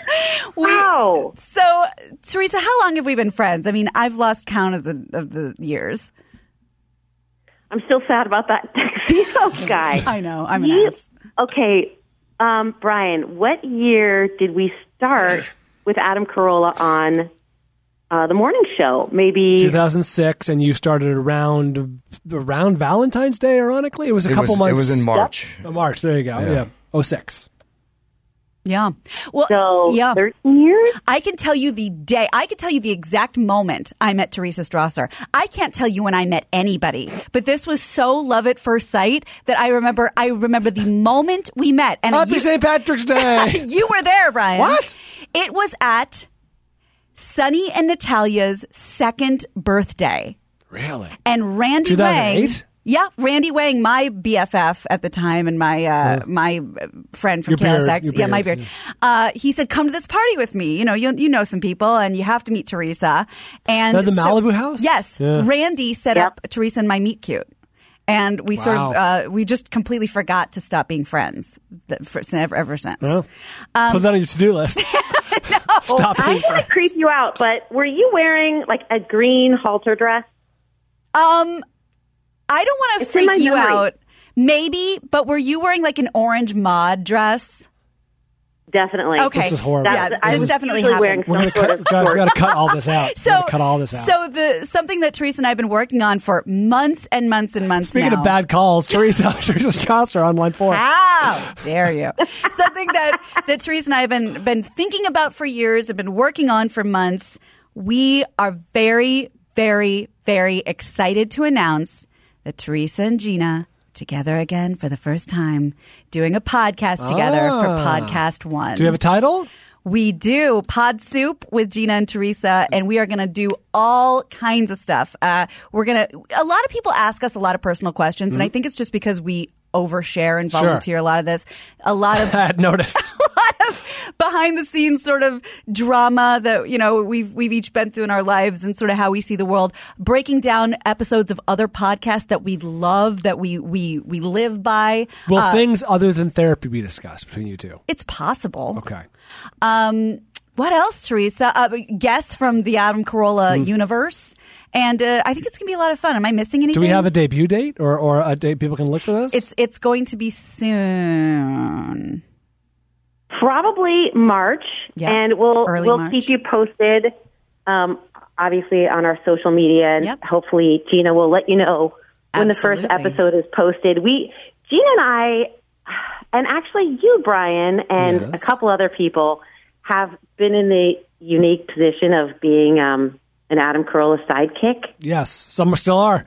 Wow. so, Teresa, how long have we been friends? I mean, I've lost count of the of the years. I'm still sad about that tuxedo guy. I know. I'm an You- ass. Okay, um, Brian, what year did we start with Adam Carolla on uh, the morning show? Maybe two thousand six, and you started around around Valentine's Day, ironically? It was a It couple was, months. it was in March. Oh, March, there you go. Yeah. oh six. Yeah. Well, so yeah. thirteen years. I can tell you the day. I can tell you the exact moment I met Teresa Strasser. I can't tell you when I met anybody, but this was so love at first sight that I remember. I remember the moment we met, and Happy you, Saint Patrick's Day! you were there, Brian. What? It was at Sunny and Natalia's second birthday, Really? and Randy two thousand Wang. eight? Yeah, Randy Wang, my B F F at the time, and my uh, my friend from Your K L S beard, X. your Yeah, my beard, beard. Uh, he said, "Come to this party with me. You know, you you know some people, and you have to meet Teresa." And That's the so- Malibu house? Yes, Yeah. Randy set Yep. up Teresa and my meet cute. And we sort of, Wow. uh, we just completely forgot to stop being friends that- for, ever, ever since. Well, Um, put that on your to-do list. Stop I'm being gonna friends. creep you out, but were you wearing like a green halter dress? Um, I don't want to It's in my freak you memory. out. Maybe, but were you wearing like an orange mod dress? Definitely. Okay. This is horrible. Yeah, That- I this was definitely usually happened. wearing We're some gonna sort cut, of guys, we short- got to cut all this out. We So, gotta cut all this out. so the something that Teresa and I have been working on for months and months and months Speaking now. of bad calls, Teresa, Teresa Strasser on line four. How dare you? Something that, that Teresa and I have been, been thinking about for years, have been working on for months. We are very, very, very excited to announce that Teresa and Gina together again for the first time, doing a podcast together for Ah. Podcast One. Do you have a title? We do Pod Soup with Gina and Teresa, and we are going to do all kinds of stuff. Uh, we're going to. A lot of people ask us a lot of personal questions, and I think it's just because we overshare and Sure. volunteer a lot of this. A lot of I had noticed. a lot of behind the scenes sort of drama that you know we've we've each been through in our lives and sort of how we see the world, breaking down episodes of other podcasts that we love, that we we we live by. Will Uh, things other than therapy be discussed between you two? it's possible. Okay. Um, what else, Teresa? Uh, guests from the Adam Carolla universe, and uh, I think it's gonna be a lot of fun. Am I missing anything? Do we have a debut date or, or a date people can look for this? It's it's going to be soon. Probably March, Yeah, and we'll early we'll March. keep you posted. Um, obviously on our social media, and Yep. hopefully Gina will let you know when the first Absolutely. episode is posted. We Gina and I, and actually you, Brian, and Yes. a couple other people have been in the unique position of being um, an Adam Carolla sidekick. yes, some still are.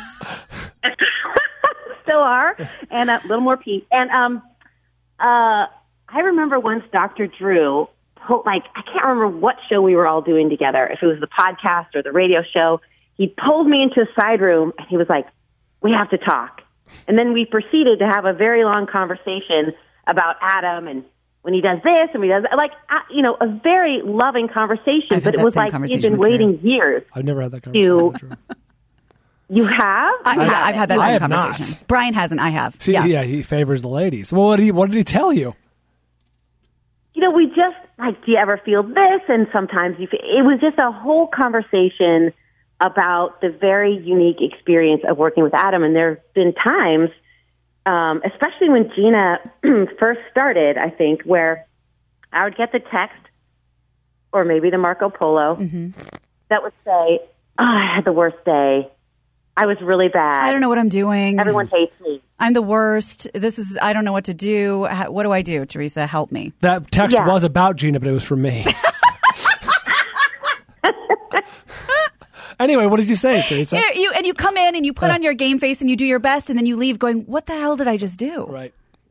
Still are, and a little more peace. And um, uh, I remember once Doctor Drew, told, like, I can't remember what show we were all doing together, if it was the podcast or the radio show. He pulled me into a side room, and he was like, "We have to talk." And then we proceeded to have a very long conversation about Adam and when he does this and when he does that. Like, uh, you know, a very loving conversation. I've had but it that was same like he'd conversation been with waiting years. I've never had that conversation. You- with Drew. You have? I, You yeah, haven't. I've had that I same have conversation. not. Brian hasn't. I have. See, yeah. yeah. he favors the ladies. Well, what did he, what did he tell you? you know, we just, like, do you ever feel this? And sometimes you feel, it was just a whole conversation about the very unique experience of working with Adam. And there have been times, um, especially when Gina first started, I think, where I would get the text or maybe the Marco Polo mm-hmm. that would say, oh, I had the worst day. I was really bad. I don't know what I'm doing. Everyone hates me. I'm the worst. This is, I don't know what to do. How, what do I do, Teresa? Help me. That text Yeah. was about Gina, but it was from me. Anyway, what did you say, Teresa? You, you- and you come in and you put Yeah. on your game face and you do your best and then you leave going, what the hell did I just do? Right.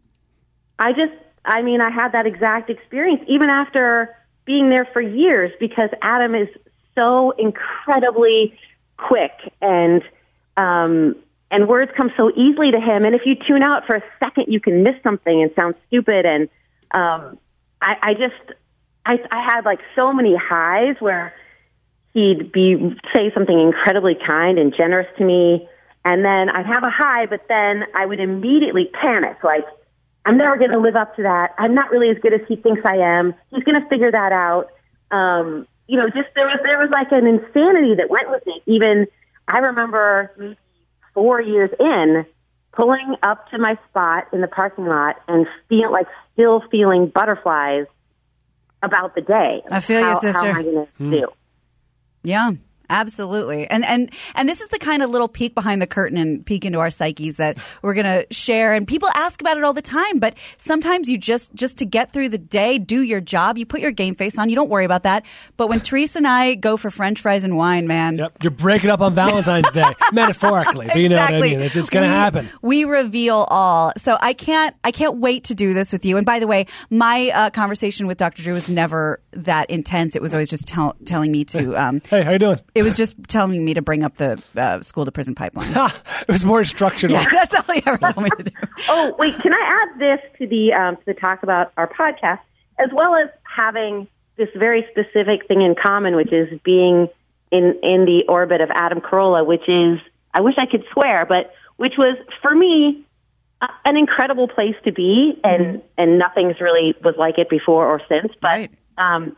I just, I mean, I had that exact experience even after being there for years because Adam is so incredibly quick and um, and words come so easily to him. And if you tune out for a second, you can miss something and sound stupid. And um, I, I just, I, I had like so many highs where he'd be say something incredibly kind and generous to me, and then I'd have a high, but then I would immediately panic, like, I'm never going to live up to that. I'm not really as good as he thinks I am. He's going to figure that out. Um, you know, just there was there was like an insanity that went with it. Even I remember maybe four years in, pulling up to my spot in the parking lot and feel like still feeling butterflies about the day. I feel you, how, sister. How am I going to do? Yeah, absolutely. And and and this is the kind of little peek behind the curtain and peek into our psyches that we're going to share. And people ask about it all the time, but sometimes you just just to get through the day, do your job, you put your game face on, you don't worry about that. But when Teresa and I go for French fries and wine, man. Yep, you're breaking up on Valentine's Day, metaphorically, but you know Exactly. what I mean. It's, it's going to We- happen. We reveal all. So I can't, I can't wait to do this with you. And by the way, my uh, conversation with Doctor Drew was never that intense. It was always just tell, telling me to. Um, Hey, how you doing? it was just telling me to bring up the uh, school to prison pipeline. Ha, it was more instructional. Yeah, that's all he ever told me to do. Oh, wait, can I add this to the um, to the talk about our podcast, as well as having this very specific thing in common, which is being in, in the orbit of Adam Carolla, which is, I wish I could swear, but which was, for me, uh, an incredible place to be, and, mm-hmm. and nothing's really was like it before or since. But Right. um,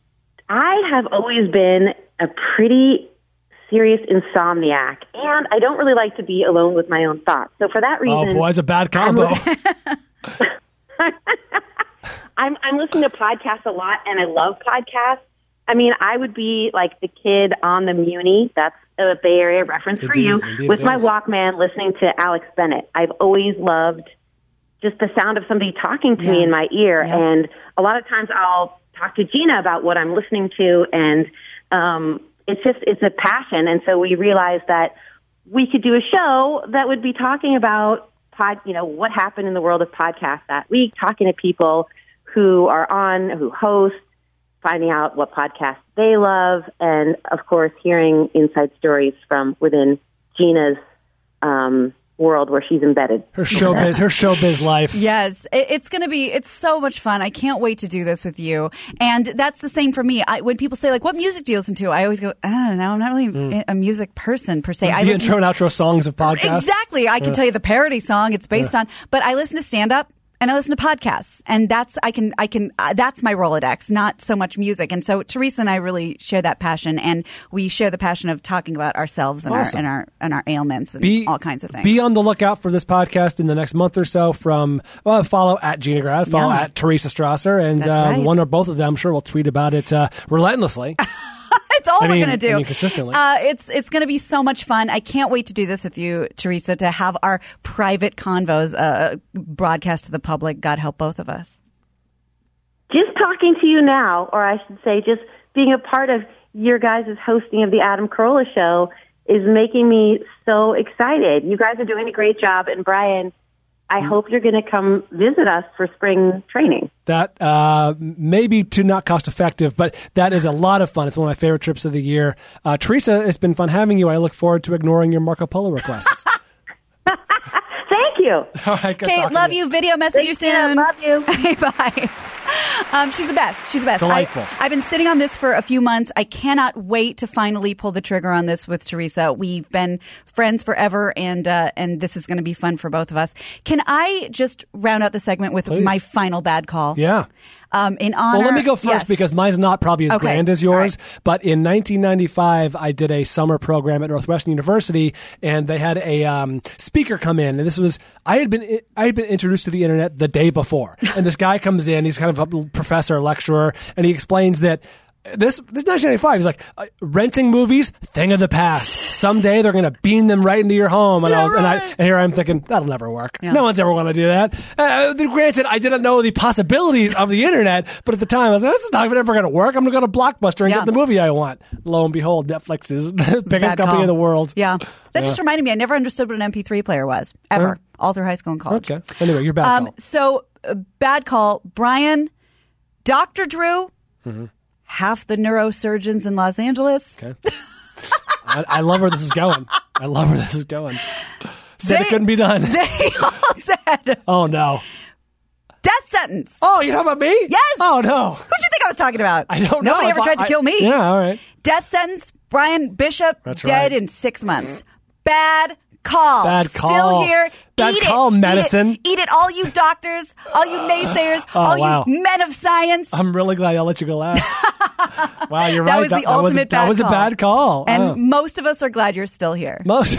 I have always been a pretty serious insomniac, and I don't really like to be alone with my own thoughts. So for that reason... Oh, boy, it's a bad combo. I'm, I'm listening to podcasts a lot, and I love podcasts. I mean, I would be like the kid on the Muni. That's a Bay Area reference for Indeed, you. indeed With it my is. Walkman, listening to Alex Bennett. I've always loved just the sound of somebody talking to Yeah. me in my ear. Yeah. And a lot of times I'll talk to Gina about what I'm listening to, and um, it's just it's a passion. And so we realized that we could do a show that would be talking about pod, you know, what happened in the world of podcasts that week, talking to people who are on, who host, finding out what podcasts they love, and of course, hearing inside stories from within Gina's um, world where she's embedded. Her showbiz, her showbiz life. Yes, it, it's going to be, it's so much fun. I can't wait to do this with you. And that's the same for me. I, when people say, like, what music do you listen to? I always go, I don't know. I'm not really a music person per se. I The listen- intro and outro songs of podcasts. Exactly. I can tell you the parody song it's based on, but I listen to stand up and I listen to podcasts, and that's, I can, I can, uh, that's my Rolodex, not so much music. And so Teresa and I really share that passion, and we share the passion of talking about ourselves and Awesome. our, and our, and our ailments and Be, all kinds of things. Be on the lookout for this podcast in the next month or so. From well, follow at Gina Grad, follow Yeah. at Teresa Strasser, and That's uh, right. one or both of them, I'm sure, will tweet about it uh, relentlessly. It's all I we're mean- going to do. I mean, consistently. Uh, it's it's going to be so much fun. I can't wait to do this with you, Teresa, to have our private convos uh, broadcast to the public. God help both of us. Just talking to you now, or I should say, just being a part of your guys' hosting of the Adam Carolla Show is making me so excited. You guys are doing a great job, and Brian, I hope you're going to come visit us for spring training. That uh, may be too not cost effective, but that is a lot of fun. It's one of my favorite trips of the year. Uh, Teresa, it's been fun having you. I look forward to ignoring your Marco Polo requests. Thank you. All right, good Kate, talking love to you. Video message you Thank you. soon. Love you. Hey, bye. Um, she's the best. She's the best. Delightful. I, I've been sitting on this for a few months. I cannot wait to finally pull the trigger on this with Teresa. We've been friends forever, and uh, and this is going to be fun for both of us. Can I just round out the segment with Please. my final bad call? Yeah. Um, in honor. Well, let me go first yes. because mine's not probably as Okay. grand as All yours. right. But in nineteen ninety-five, I did a summer program at Northwestern University, and they had a um, speaker come in, and this was I had been I had been introduced to the internet the day before, and this guy comes in, he's kind of a professor, lecturer, and he explains that. This this nineteen ninety-five. He's like uh, renting movies, thing of the past. Someday they're gonna beam them right into your home, and Yeah, I was and I right. and here I'm thinking that'll never work. Yeah. No one's ever going to do that. Uh, granted, I didn't know the possibilities of the internet, but at the time I was like, this is not ever going to work. I'm going to go to Blockbuster and Yeah. get the movie I want. Lo and behold, Netflix is the biggest Bad company call. in the world. Yeah. That Yeah. just reminded me, I never understood what an M P three player was, ever, Huh? all through high school and college. Okay. Anyway, you're bad. Um, call. so, uh, bad call. Brian, Doctor Drew, Mm-hmm. half the neurosurgeons in Los Angeles. Okay. I, I love where this is going. I love where this is going. Said They- it couldn't be done. They all said Oh no. death sentence. Oh, you talking about me? Yes. Oh no. Who'd you think I was talking about? I don't know. Nobody ever If I- tried to I- kill me. Yeah. All right. Death sentence. Brian Bishop That's dead right. in six months. Bad call. Bad call. Still here. Bad Eat call, it. medicine. Eat it. Eat it. All you doctors, all you naysayers, Oh, all wow. you men of science. I'm really glad I let you go last. Wow, you're that right. was the that, ultimate that was, bad that call. was a bad call. And Oh. most of us are glad you're still here. Most.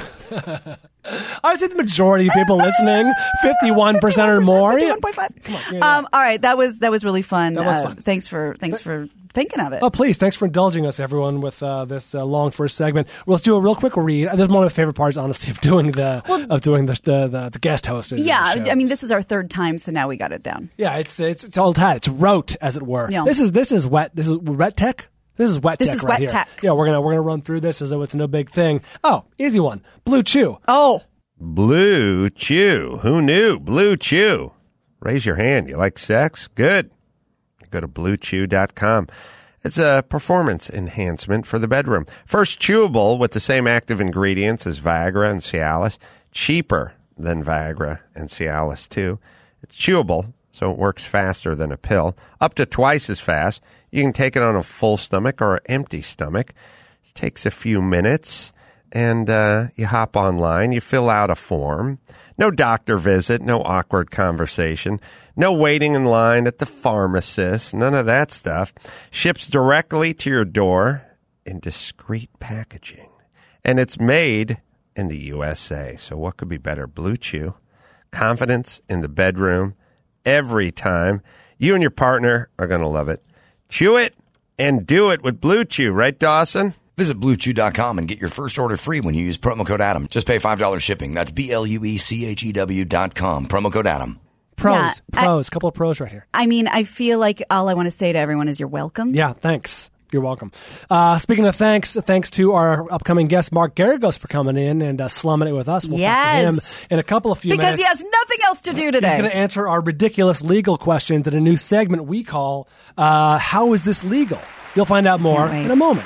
I would say the majority of people listening, fifty-one percent or more. fifty-one point five. Um, all right, that was that was really fun. That was Uh, fun. Thanks for thanks for thinking of it. Oh, please. Thanks for indulging us, everyone, with uh, this uh, long first segment. Well, let's do a real quick read. This is one of my favorite parts, honestly, of doing the of doing the the, the, the guest host. Yeah, I mean, this is our third time, so now we got it down. Yeah, it's it's it's old hat. It's rote, as it were. Yeah. This is this is wet. This is wet tech. This is wet This tech is right wet here. tech. Yeah, we're gonna we're gonna run through this as though it's no big thing. Oh, easy one. Blue Chew. Oh, Blue Chew. Who knew? Blue Chew. Raise your hand. You like sex? Good. Go to blue chew dot com. It's a performance enhancement for the bedroom. First chewable with the same active ingredients as Viagra and Cialis. Cheaper than Viagra and Cialis, too. It's chewable, so it works faster than a pill. Up to twice as fast. You can take it on a full stomach or an empty stomach. It takes a few minutes, and uh, you hop online. You fill out a form. No doctor visit, no awkward conversation, no waiting in line at the pharmacist, none of that stuff. Ships directly to your door in discreet packaging. And it's made in the U S A. So what could be better? Blue Chew. Confidence in the bedroom every time. You and your partner are going to love it. Chew it and do it with Blue Chew, right, Dawson? Visit blue chew dot com and get your first order free when you use promo code Adam. Just pay five dollars shipping. That's B L U E C H E W dot com. Promo code Adam. Pros. Yeah, I- pros. couple of pros right here. I mean, I feel like all I want to say to everyone is you're welcome. Yeah, thanks. You're welcome. Uh, speaking of thanks, thanks to our upcoming guest, Mark Garagos, for coming in and uh, slumming it with us. We'll talk Yes. to him in a couple of few Because minutes. he has nothing else to do today. He's going to answer our ridiculous legal questions in a new segment we call uh, How Is This Legal? You'll find out more Can't wait. in a moment.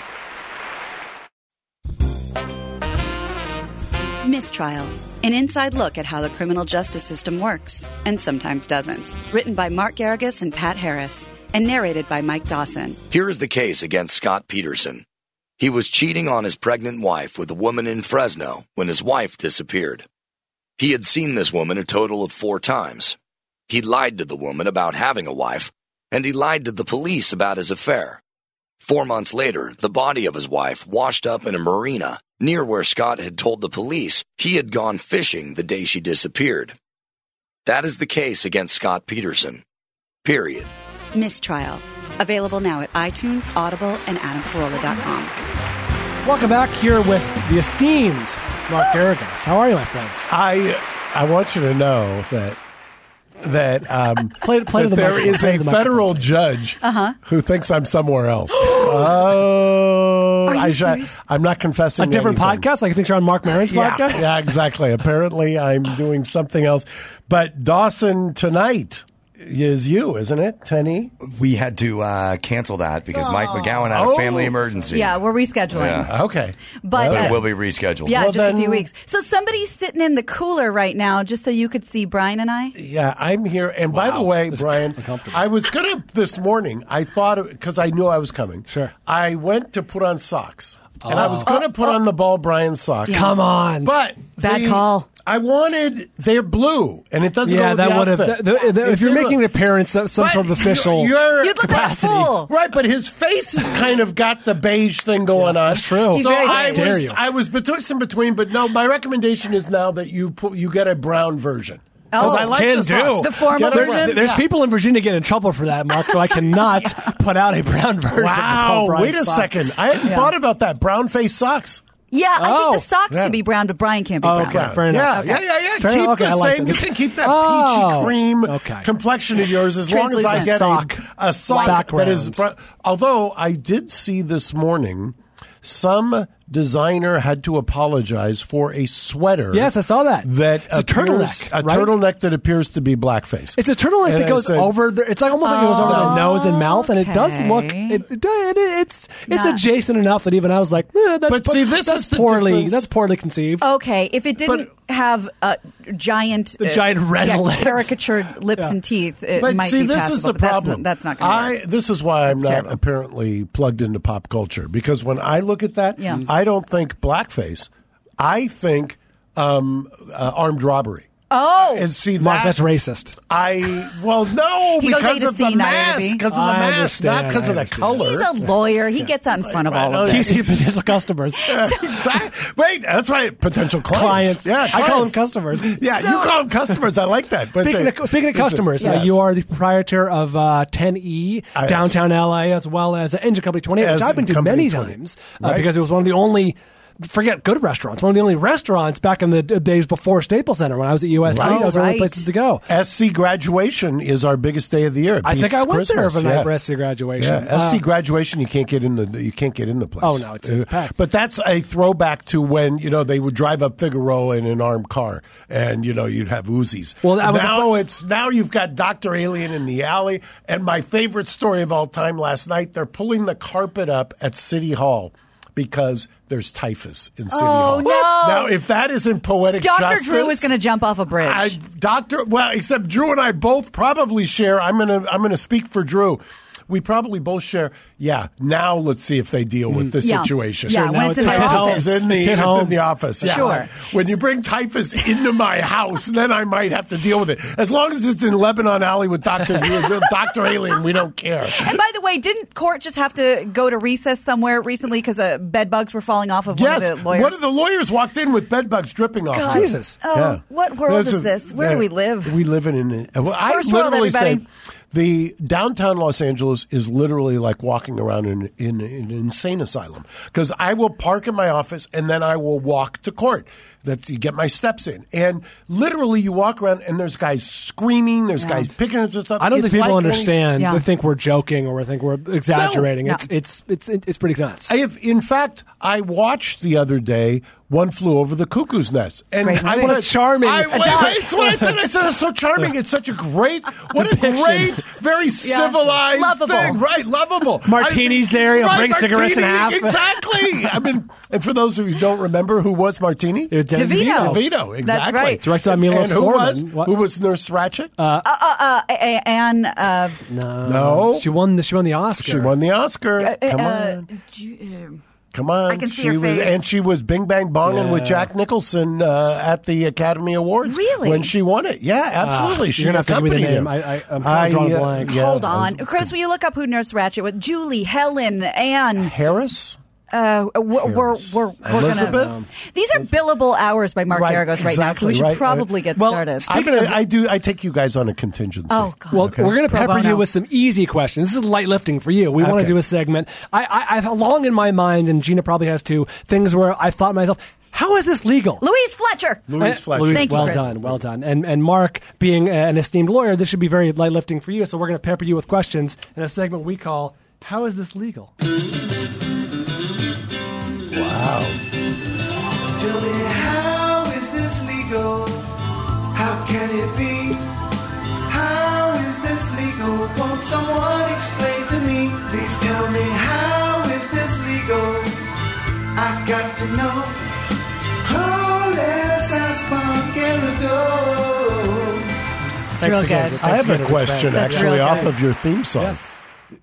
Mistrial, an inside look at how the criminal justice system works, and sometimes doesn't. Written by Mark Garagos and Pat Harris, and narrated by Mike Dawson. Here is the case against Scott Peterson. He was cheating on his pregnant wife with a woman in Fresno when his wife disappeared. He had seen this woman a total of four times. He lied to the woman about having a wife, and he lied to the police about his affair. Four months later, the body of his wife washed up in a marina near where Scott had told the police he had gone fishing the day she disappeared. That is the case against Scott Peterson. Period. Mistrial. Available now at iTunes, Audible, and adam carolla dot com. Welcome back here with the esteemed Mark Garagos. How are you, my friends? I I want you to know that that um, Play- play to that the there microphone. is Play a to the microphone, federal please. judge Uh-huh. who thinks I'm somewhere else. Oh, Are you I should- serious? I'm not confessing A different anything. podcast? Like I think you're on Mark Maron's Yeah, podcast? yeah, exactly. Apparently, I'm doing something else. But Dawson tonight is you, isn't it, Tenny? We had to uh, cancel that because Mike McGowan had a Oh. family emergency. Yeah, we're rescheduling. Yeah. Okay. But, But uh, it will be rescheduled. yeah, Well, just a then- few weeks. So somebody's sitting in the cooler right now just so you could see Brian and I. Yeah, I'm here. And by the way, Brian, I was going to, this morning, I thought, because I knew I was coming. Sure. I went to put on socks. and I was going to put on the Bald Brian socks. Come on. But Bad the- call. I wanted, they're blue, and it doesn't Yeah, go with that the would have. outfit. The, the, the, if It's you're in making the- an appearance, some But sort of official. you're- You'd look like a capacity. fool. Right, but his face has kind of got the beige thing going on. that's true. He's So very I beige. Dare was, you. I was betwixt and between, but no, my recommendation is now that you put, you get a brown version. 'Cause Oh, I like can the do. socks. The formal Get a version? brown- There's yeah. people in Virginia getting in trouble for that, Mark. So I cannot put out a brown version. of the Wow, Paul Brian wait a socks. second. I hadn't thought about that. Brown face socks. Yeah, I Oh, think the socks yeah. can be brown, but Brian can't be Oh, brown. okay. Fair yeah, enough. yeah, yeah, yeah. Fair keep enough. Okay, the I like same. that. You can keep that Oh, peachy cream okay. complexion of yours as long as I Translucent. get Sock. a, a sock that is. Background. Although I did see this morning, some designer had to apologize for a sweater. Yes, I saw that. That It's a appears- turtleneck, a right? turtleneck that appears to be blackface. It's a turtleneck And that I goes said- over. The, it's like almost like it goes over the nose and mouth, and it does look. Okay. It, it, it, it's it's Not- adjacent enough that even I was like, eh, that's, But see, this that's is the poorly. difference. That's poorly conceived. Okay, if it didn't have uh, giant, The uh, giant red yeah, lips. caricatured lips Yeah. and teeth, it But might see, be this passable, is the but that's problem. not- That's not, going I. to work. This is why I'm That's not terrible. apparently plugged into pop culture, because when I look at that, Yeah. I don't think blackface. I think um, uh, armed robbery. Oh, And see Mark, that that's racist. I well no He goes because A to of the C, not A to mask, B. because of the I mask, understand, not because I of the understand. color. he's a lawyer. He gets out in front of all of Right. this. He sees potential customers, Wait, that's right. Potential clients. clients. Yeah, I call them clients. customers. Yeah, you call them customers. I like that. But Speaking they- of, speaking of listen, customers, uh, yes. you are the proprietor of uh, ten E, I- downtown L A, as well as uh, Engine Company twenty-eight, which As I've been to Company many twenty. times uh, Right. because it was one of the only, forget good restaurants, one of the only restaurants back in the d- days before Staples Center when I was at U S C. Right. Those were the only Right. places to go. S C graduation is our biggest day of the year. It I think beats I went there Christmas, for a night yeah. for S C graduation. Yeah, S C Uh, graduation, you can't get in the you can't get in the place. Oh, no, it's- it's packed. But that's a throwback to when you know they would drive up Figueroa in an armed car, and you know you'd have Uzis. Well, that was the now it's now you've got Doctor Alien in the alley, and my favorite story of all time last night. They're pulling the carpet up at City Hall because there's typhus in City Hall. no. Now, if that isn't poetic Doctor justice, Drew is going to jump off a bridge. I, Doctor, well, except Drew and I both probably share. I'm gonna, I'm gonna speak for Drew. We probably both share. Yeah. Now let's see if they deal with this Yeah. situation. Yeah, Sure, when now it's it's in the hit home. office. Is in the, It's hit it's home. in the office. Yeah. Sure. When you bring typhus into my house, then I might have to deal with it. As long as it's in Lebanon Alley with Doctor Doctor Alien, we don't care. And by the way, didn't court just have to go to recess somewhere recently because uh, bed bugs were falling off of Yes, one of the lawyers? one of the lawyers walked in with bed bugs dripping off. God. him. Jesus. Oh, Yeah. what world There's is a- this? Where yeah, do we live? We live in an. Well, I First world, literally everybody. said the downtown Los Angeles is literally like walking around in, in, in an insane asylum because I will park in my office and then I will walk to court. That's you get my steps in, and literally you walk around and there's guys screaming, there's Yeah. guys picking up stuff. I don't It's think people like any- understand. Yeah. They think we're joking or they think we're exaggerating. No. It's, it's it's it's pretty nuts. I have, in fact, I watched the other day One Flew Over the Cuckoo's Nest, and Great I movie. What a charming I, wait, adopt. wait, it's what I said. I said it's so charming. It's such a great, what a Depiction. great, very civilized Lovable. thing, right? Lovable. Martini's I- there, he'll right, break cigarettes in Martini, half. Exactly. I mean, and for those of you who don't remember, who was Martini? It was Danny DeVito. DeVito, exactly. right. Directed by Milos And who was Forman. What? who was Nurse Ratched? uh, uh, a- and uh, no, She won the she won the Oscar. she won the Oscar. Come uh, on. Ju- Come on. I can see she her was, face. And she was bing bang bonging Yeah. with Jack Nicholson uh, at the Academy Awards. Really? When she won it. Yeah, absolutely. Ah, she you're gonna have to give me the accompanied name. him. I- I- I'm kinda drawing a blank. yeah. Hold on, Chris. Will you look up who Nurse Ratched was? Julie, Helen, Anne. Harris? Uh, we're, we're, we're, we're Elizabeth? Gonna, these are billable hours by Mark Right, Garagos right now, so we exactly, should right, probably right. get Well, started. I'm gonna, I do. I take you guys on a contingency. Oh, God. Well, we're going to Pro pepper bono. you with some easy questions. This is light lifting for you. We want to Okay. do a segment. I, I, I've long in my mind, and Gina probably has too, things where I thought to myself, how is this legal? Louise Fletcher. Louise Uh, Fletcher. Louise, Thank you, well Chris. done, well done. And and Mark, being uh, an esteemed lawyer, this should be very light lifting for you. So we're going to pepper you with questions in a segment we call "How is this legal?" Wow. Tell me, how is this legal? How can it be? How is this legal? Won't someone explain to me? Please tell me, how is this legal? I got to know. Oh, let's ask Mark Gallagher. It's real good. again. I have Thanks a again, question That's actually real off good. of your theme song. Yes.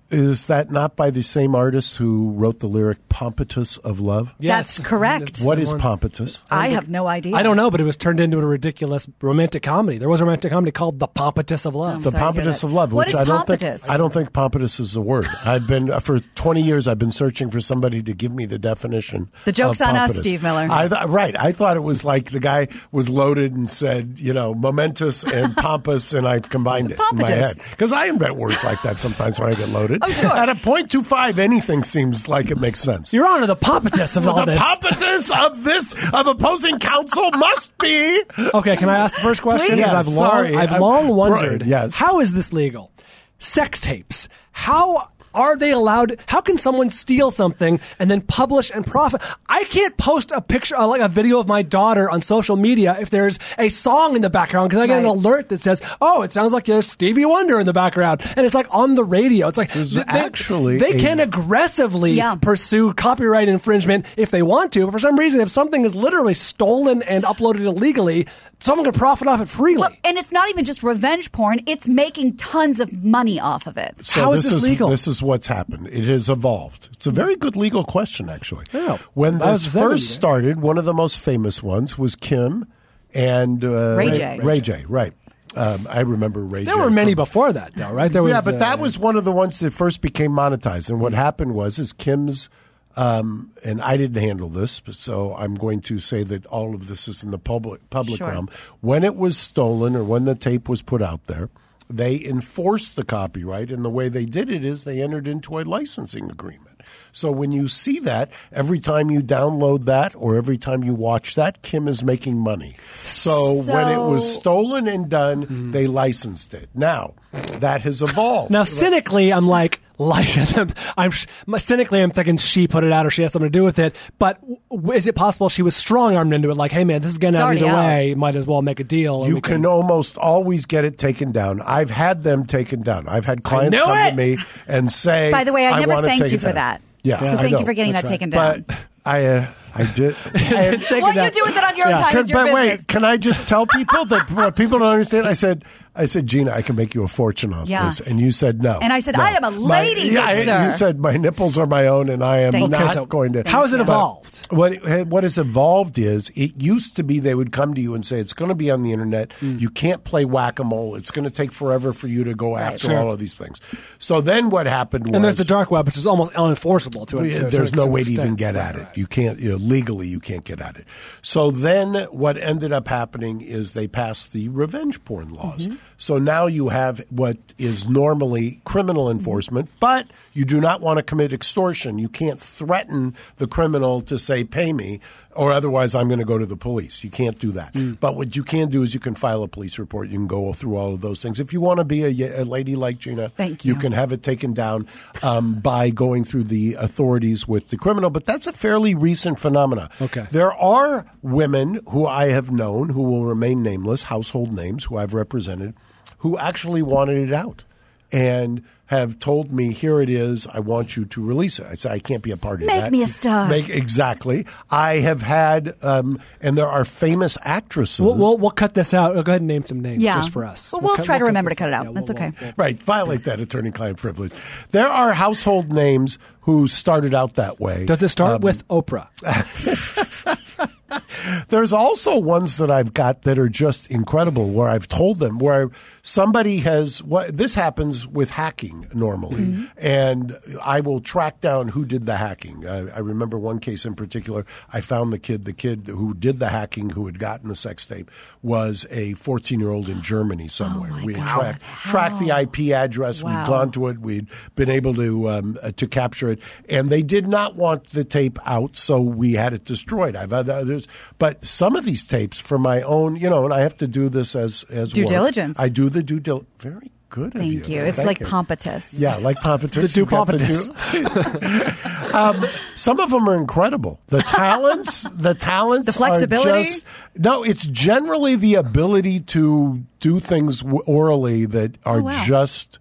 Is that not by the same artist who wrote the lyric "Pompatus of Love"? That's correct. What is Pompatus? I have no idea. I don't know, but it was turned into a ridiculous romantic comedy. There was a romantic comedy called The Pompatus of Love. The Pompatus of Love, What which is I don't Pompatus? think I don't think Pompatus is a word. I've been uh, for twenty years. I've been searching for somebody to give me the definition. The joke's of on us, Pompatus. Steve Miller. I th- right. I thought it was like the guy was loaded and said, you know, momentous and pompous, and I've combined it in my head because I invent words like that sometimes when I get loaded. Oh, sure. At a point two five, anything seems like it makes sense. Your Honor, the Pompatus of all the this. Pompatus of this of opposing counsel must be. Okay, can I ask the first question? Please. Because Yes, I've long, sorry. I've I'm- long wondered, Brian, yes. how is this legal? Sex tapes. How are they allowed? How can someone steal something and then publish and profit? I can't post a picture, uh, like a video of my daughter on social media if there's a song in the background because I get an Right. alert that says, "Oh, it sounds like there's Stevie Wonder in the background," and it's like on the radio. It's like There's th- they, actually they a- can aggressively Yeah. pursue copyright infringement if they want to. But for some reason, if something is literally stolen and uploaded illegally, someone can profit off it freely. Well, and it's not even just revenge porn; it's making tons of money off of it. So How is this legal? This is what's happened. It has evolved. It's a very good legal question, actually. Yeah. When That was this the first seventies. started, one of the most famous ones was Kim and uh, Ray J. Ray J, right. Um, I remember Ray J. there were many from- before that, though, right? There was, yeah, but uh, that was one of the ones that first became monetized. And what happened was, is Kim's, um, and I didn't handle this, so I'm going to say that all of this is in the public public Sure. realm. When it was stolen or when the tape was put out there, they enforced the copyright, and the way they did it is they entered into a licensing agreement. So when you see that, every time you download that or every time you watch that, Kim is making money. So, when it was So- stolen and done, they licensed it. Now, that has evolved. Now, cynically, I'm like, like I'm cynically, I'm thinking she put it out or she has something to do with it. But w- is it possible she was strong armed into it? Like, hey, man, this is getting It's out either already way. Might as well make a deal. and You we can almost always get it taken down. I've had them taken down. I've had clients knew come it! to me and say, By the way, I never wanna thanked take you it for down. that. Yeah, So I thank know. you for getting That's that right. taken down. But I, uh, I did. I had Taken What down. you do with it on your own Yeah. time is your but business. wait, can I just tell people that what people don't understand? I said, I said, Gina, I can make you a fortune off Yeah. this, and you said no. And I said, No. I am a lady, My, good yeah, sir. You said my nipples are my own, and I am Thank you. not Okay, so going to. how has it But evolved? What what has evolved is it used to be they would come to you and say it's going to be on the internet. Mm. You can't play whack a mole. It's going to take forever for you to go after Sure. all of these things. So then what happened was And there's the dark web, which is almost unenforceable to it. yeah, to- there's to- no to way an to even extent. get at it. You can't you know, legally. You can't get at it. So then, what ended up happening is they passed the revenge porn laws. Mm-hmm. So now you have what is normally criminal enforcement, but you do not want to commit extortion. You can't threaten the criminal to say, "Pay me," or otherwise I'm going to go to the police. You can't do that. Mm. But what you can do is you can file a police report. You can go through all of those things. If you want to be a, a lady like Gina, Thank you you. can have it taken down um, by going through the authorities with the criminal. But that's a fairly recent phenomena. Okay. There are women who I have known who will remain nameless, household names, who I've represented, who actually wanted it out and have told me, here it is, I want you to release it. I said, I can't be a part of Make that. me a star. Make, exactly. I have had, um, and there are famous actresses. We'll, we'll, we'll cut this out. Go ahead and name some names Yeah. just for us. Well, we'll cut- try to remember this to cut it out. Yeah, That's we'll- okay. we'll- Right, violate that attorney-client privilege. There are household names who started out that way. Does it start Um, with Oprah? There's also ones that I've got that are just incredible where I've told them where somebody has what this happens with hacking normally, Mm-hmm. and I will track down who did the hacking. I, I remember one case in particular. I found the kid. The kid who did the hacking, who had gotten the sex tape, was a fourteen-year-old in Germany somewhere. Oh my we had God. tracked tracked the I P address. Wow. We'd gone to it. We'd been able to um, uh, to capture it, and they did not want the tape out, so we had it destroyed. I've had others, but some of these tapes for my own, you know, and I have to do this as as Due work. diligence. I do the due diligence. Very good of you. Thank you. It's Thank like you. pompatus. Yeah, like pompatus. The You got Dupompatus. du- um, some of them are incredible. The talents, the talents, The flexibility? Are just, no, it's generally the ability to do things w- orally that are Oh, wow. just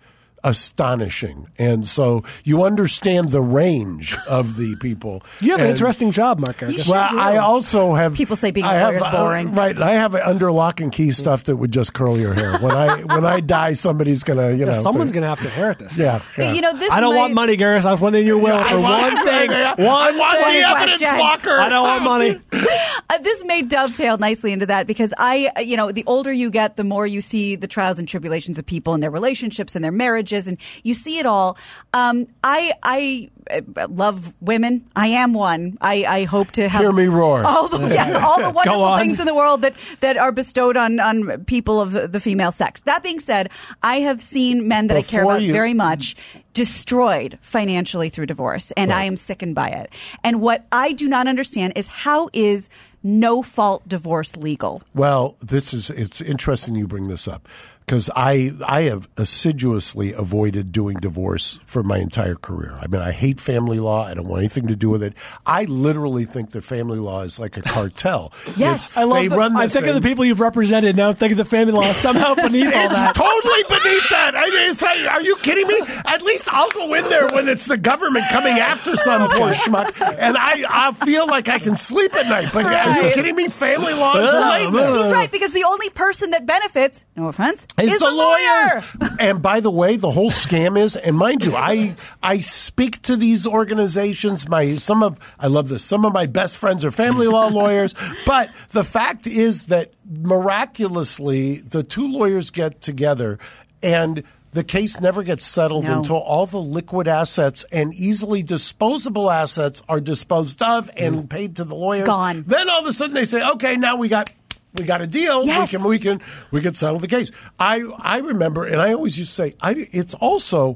astonishing. And so you understand the range of the people. You have an And- interesting job, Mark. You Well, sure Well, do. I also have. People say being a I have, lawyer is boring. Uh, right, I have under lock and key stuff that would just curl your hair. When I when I die, somebody's gonna you know. someone's going to have to inherit this. Yeah, yeah. You know, this I don't might, want money, Garris. I was wanting your will for want- one thing. I One want thing. the evidence Question. locker. I don't want money. Uh, this may dovetail nicely into that because I, uh, you know, the older you get, the more you see the trials and tribulations of people and their relationships and their marriages, and you see it all. Um, I, I uh, love women. I am one. I, I hope to have Hear me roar. all the, yeah, all the Go wonderful on. things in the world that, that are bestowed on, on people of the, the female sex. That being said, I have seen men that I care Before about you- very much destroyed financially through divorce, and I am sickened by it. And what I do not understand is how is no fault divorce legal? Well, this is it's interesting you bring this up because I I have assiduously avoided doing divorce for my entire career. I mean, I hate family law. I don't want anything to do with it. I literally think that family law is like a cartel. Yes. It's- I love they the, run I'm this thinking of thing- the people you've represented. Now I'm thinking the family law is somehow beneath all It's that. totally beneath that. I mean, it's like, are you kidding me? At least I'll go in there when it's the government coming after some poor schmuck, and I I feel like I can sleep at night. But are you Right. kidding me? Family law is a He's nightmare. right, because the only person that benefits, no offense, It's is the the lawyer. And by the way, the whole scam is, and mind you, I I speak to these organizations. My some of I love this. Some of my best friends are family law lawyers, but the fact is that miraculously, the two lawyers get together and the case never gets settled No. until all the liquid assets and easily disposable assets are disposed of and paid to the lawyers. Gone. Then all of a sudden they say, "Okay, now we got we got a deal. Yes. We can we can we can settle the case." I I remember, and I always used to say, I, it's also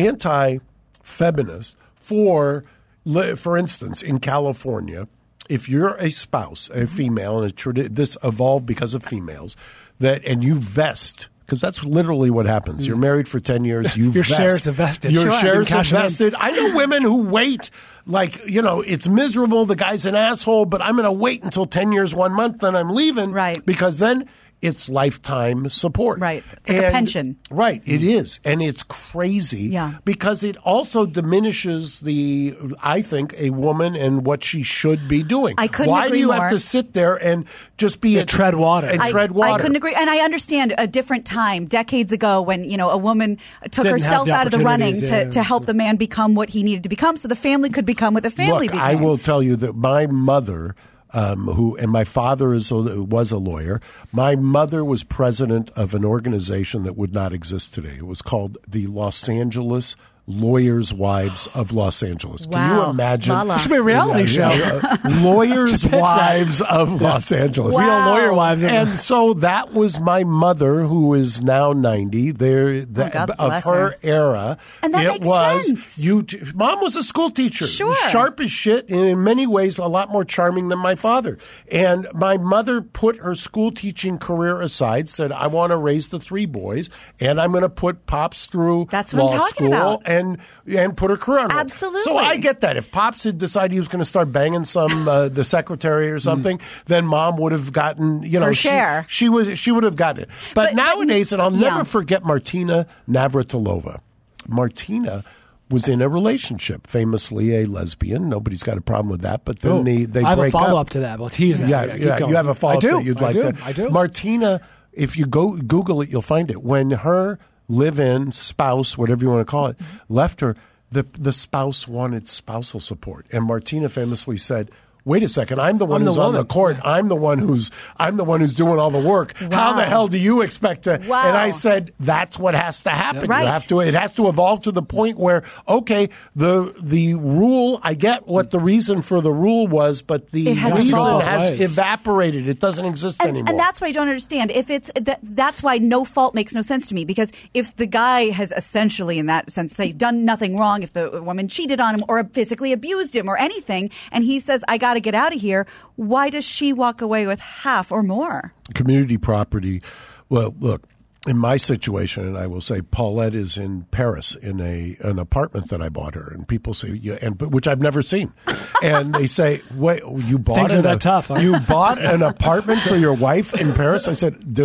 anti-feminist for li- for instance in California. If you're a spouse, a female, and a tradi- this evolved because of females, that and you vest. Because that's literally what happens. You're married for ten years. You Your vest. shares are vested. Your Sure. You shares can are cash them in. vested. I know women who wait, like, you know, it's miserable. The guy's an asshole, but I'm going to wait until ten years, one month, then I'm leaving. Right. Because then it's lifetime support. Right. It's like a pension. Right. It is. And it's crazy. Yeah. Because it also diminishes the, I think, a woman and what she should be doing. I couldn't Why agree do you more. have to sit there and just be And a tread water. And I, tread water. I couldn't agree. And I understand a different time, decades ago, when, you know, a woman took Didn't have herself the out of the running opportunities, to, yeah. to help the man become what he needed to become so the family could become what the family Look, became. I will tell you that my mother, um, who and my father is a, was a lawyer. My mother was president of an organization that would not exist today. It was called the Los Angeles Lawyers' Wives of Los Angeles. Can you Wow. imagine? Lala. It should be a reality show. Uh, Lawyers' Wives of Los Angeles. Wow. Real lawyer wives. And so that was my mother, who is now ninety. There, the, Oh, God of bless her, her. era, And that it makes was sense. you. T- Mom was a school teacher, Sure. sharp as shit, and in many ways a lot more charming than my father. And my mother put her school teaching career aside, said, "I want to raise the three boys, and I'm going to put Pops through That's what I'm law talking school about. and and put her career on hold." Absolutely. So I get that. If Pops had decided he was going to start banging some uh, the secretary or something, then Mom would have gotten you know Her she, share. She was she would have gotten it. But, But- but- nowadays, and I'll yeah. never forget Martina Navratilova. Martina was in a relationship, famously a lesbian. Nobody's got a problem with that. But then Oh, they they I have a break follow up. up to that. Well, tease that. Yeah, keep yeah. going. You have a follow I up do. that you'd I like do. to. I do. Martina, if you go Google it, you'll find it. When her live-in spouse, whatever you want to call it, left her, the the spouse wanted spousal support, and Martina famously said, "Wait a second, I'm the one I'm the who's on the woman." court. I'm the one who's I'm the one who's doing all the work. How the Wow. hell do you expect to?" Wow. And I said, "That's what has to happen. Right. You have to. It has to evolve to the point where, okay, the the rule. I get what the reason for the rule was, but the It has to reason go. has Ways. evaporated. It doesn't exist and, anymore. and that's what I don't understand. If it's that, that's why no fault makes no sense to me. Because if the guy has essentially, in that sense, say done nothing wrong, if the woman cheated on him or physically abused him or anything, and he says, "I got to get out of here," why does she walk away with half or more? community property. Well, look, in my situation, and I will say, Paulette is in Paris in a an apartment that I bought her, and people say, yeah, and which I've never seen, and they say, "Wait, you bought Things are an, that tough, huh? You bought an apartment for your wife in Paris?" I said, "Dude,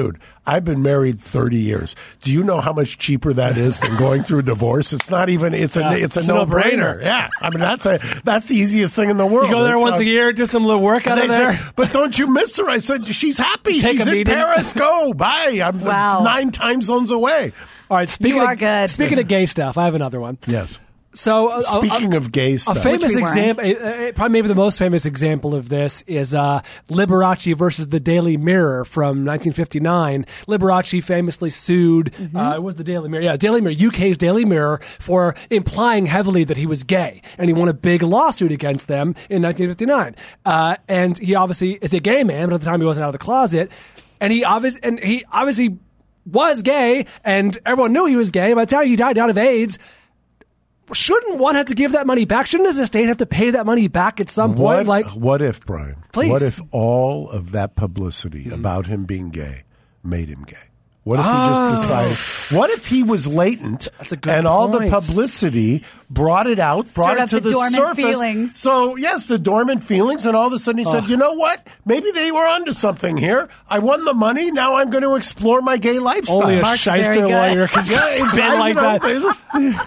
I've been married thirty years. Do you know how much cheaper that is than going through divorce? It's not even. It's a. Yeah, it's a it's a no-brainer. no-brainer. Yeah, I mean that's a. That's the easiest thing in the world. You go there It's once not- a year, do some little work out And of they there. said, but don't you miss her? I said, she's happy. Take She's a in meeting. Paris. Go. Bye. I'm Wow. nine time zones away. All right, speaking You of, are good. Speaking of gay stuff, I have another one. Yes. So, uh, Speaking uh, of gay a stuff. famous Which we weren't. example, uh, uh, probably maybe the most famous example of this is uh, Liberace versus the Daily Mirror from nineteen fifty-nine. Liberace famously sued, Mm-hmm. uh, it was the Daily Mirror, yeah, Daily Mirror, U K's Daily Mirror, for implying heavily that he was gay, and he won a big lawsuit against them in nineteen fifty-nine. Uh, and he obviously is a gay man, but at the time he wasn't out of the closet, and he obviously and he obviously was gay, and everyone knew he was gay. By the time he died out of AIDS. Shouldn't one have to give that money back? Shouldn't the state have to pay that money back at some point? What, Like, what if, Brian? Please. What if all of that publicity Mm-hmm. about him being gay made him gay? What if he Oh. just decided? What if he was latent? That's a good and all the point. publicity brought it out, brought Stirred it up to the the, dormant surface. feelings. So yes, the dormant feelings, and all of a sudden he said, "You know what? Maybe they were onto something here. I won the money. Now I'm going to explore my gay lifestyle." only a Mark's shyster very good. lawyer can Yeah, spin I- like you know, that.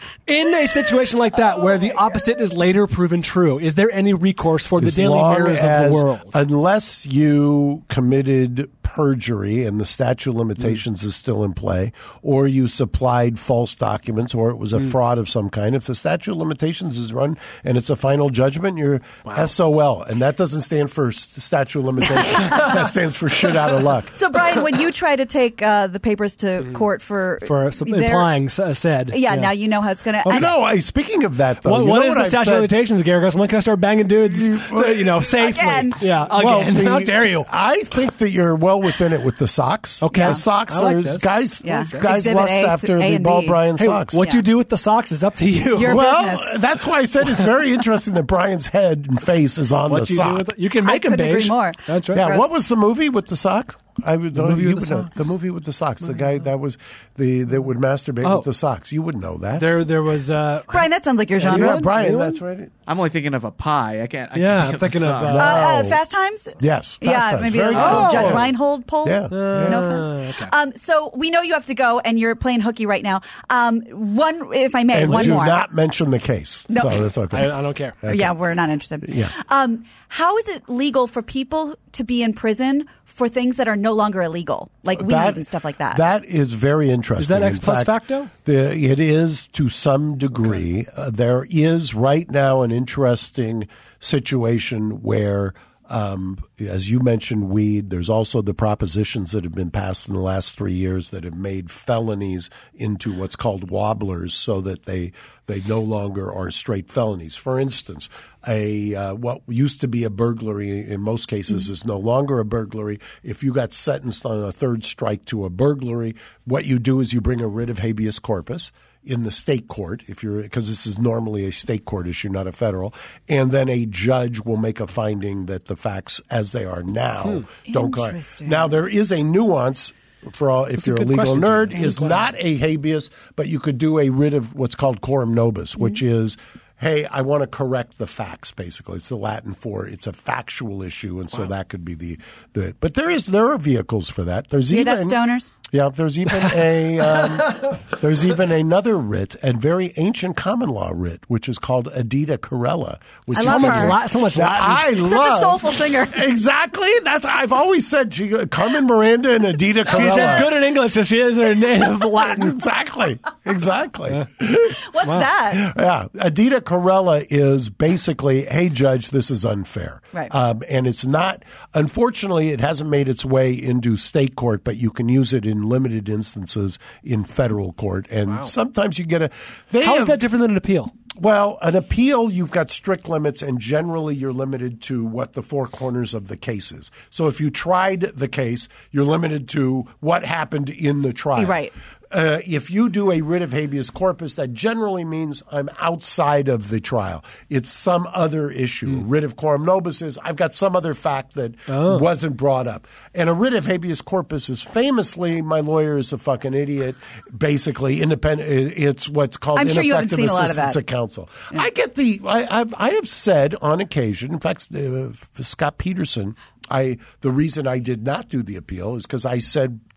In a situation like that, where the opposite is later proven true, is there any recourse for the As Daily long Mirrors as- of the world? Unless you committed perjury and the statute of limitations Mm. is still in play, or you supplied false documents, or it was a Mm. fraud of some kind. If the statute of limitations is run and it's a final judgment, you're S O L. And that doesn't stand for s- statute of limitations. That stands for shit out of luck. So, Brian, when you try to take uh, the papers to court for for some, their- implying s- said. yeah, now you know how it's going to. You know, I, speaking of that, though, What, you what know is what the I've statute said? of limitations, Garagos? When can I start banging dudes, to, you know, safely? Again. Yeah, Well, again. the- How dare you? I think that you're well within it with the socks. Okay. The socks I like are this. guys. Yeah. Guys Exhibit lust A after A the and Ball B. Brian Hey, socks. what Yeah. you do with the socks is up to you. Your well, business. that's why I said it's very interesting that Brian's head and face is on what the you sock. do with it? You can I make them couldn't agree beige. more. That's right. Yeah, Gross. what was the movie with the socks? I would know. movie You with the would know. socks? The movie with the socks. The guy that was the that would masturbate Oh. with the socks. You would know that. There, there was. Uh, Brian, that sounds like your genre. yeah, Brian. Anyone? That's right. I'm only thinking of a pie. I can't. I Yeah, can't I'm thinking the of, song. uh, Uh, uh, No. Fast Times? Yes. Fast yeah, Times. maybe Very a little good. Judge Reinhold poll. Yeah. No offense. Um, so we know you have to go, and you're playing hooky right now. Um, one, if I may, And one do more. not mention the case. No. So that's okay. I, I don't care. Yeah, we're not interested. Yeah. Um, how is it legal for people to be in prison for things that are no longer illegal, like weed That- and stuff like that? That is very interesting. Is that ex In post fact, facto? The, it is to some degree. Uh, there is right now an interesting situation where, um, as you mentioned, weed. There's also the propositions that have been passed in the last three years that have made felonies into what's called wobblers, so that they they no longer are straight felonies. For instance, a uh, what used to be a burglary in most cases is no longer a burglary. If you got sentenced on a third strike to a burglary, what you do is you bring a writ of habeas corpus in the state court, if you're because this is normally a state court issue, not a federal, and then a judge will make a finding that the facts as they are now don't go. Interesting. Now there is a nuance. For all, if That's a you're a good legal question, nerd, Jimmy. is not a habeas, but you could do a writ of what's called coram nobis, which is, hey, I want to correct the facts. Basically, it's the Latin for it's a factual issue, and so that could be the the. But there is there are vehicles for that. There's Yeah, even that's stoners. Yeah, there's even a um, there's even another writ, and very ancient common law writ, which is called Edita Corella. Which I is love so her. much so much Now, Latin. I Such a love, soulful singer. Exactly. That's I've always said. She, Carmen Miranda and Edita Corella. She's as good at English as she is in her native Latin. Exactly. Exactly. What's that? Yeah. Edita Corella is basically, hey, judge, this is unfair. Right. Um, and it's not, unfortunately, it hasn't made its way into state court, but you can use it in limited instances in federal court. And sometimes you get a. They How have, is that different than an appeal? Well, an appeal, you've got strict limits, and generally you're limited to what the four corners of the case is. So if you tried the case, you're limited to what happened in the trial. Right. Uh, if you do a writ of habeas corpus, that generally means I'm outside of the trial. It's some other issue. Hmm. Writ of coram nobis is I've got some other fact that Oh. wasn't brought up. And a writ of habeas corpus is famously, my lawyer is a fucking idiot, basically independent. It's what's called I'm sure you haven't ineffective seen a lot of assistance that. of counsel. I get the, I, I've, I have said on occasion, in fact, uh, Scott Peterson, I, the reason I did not do the appeal is because I said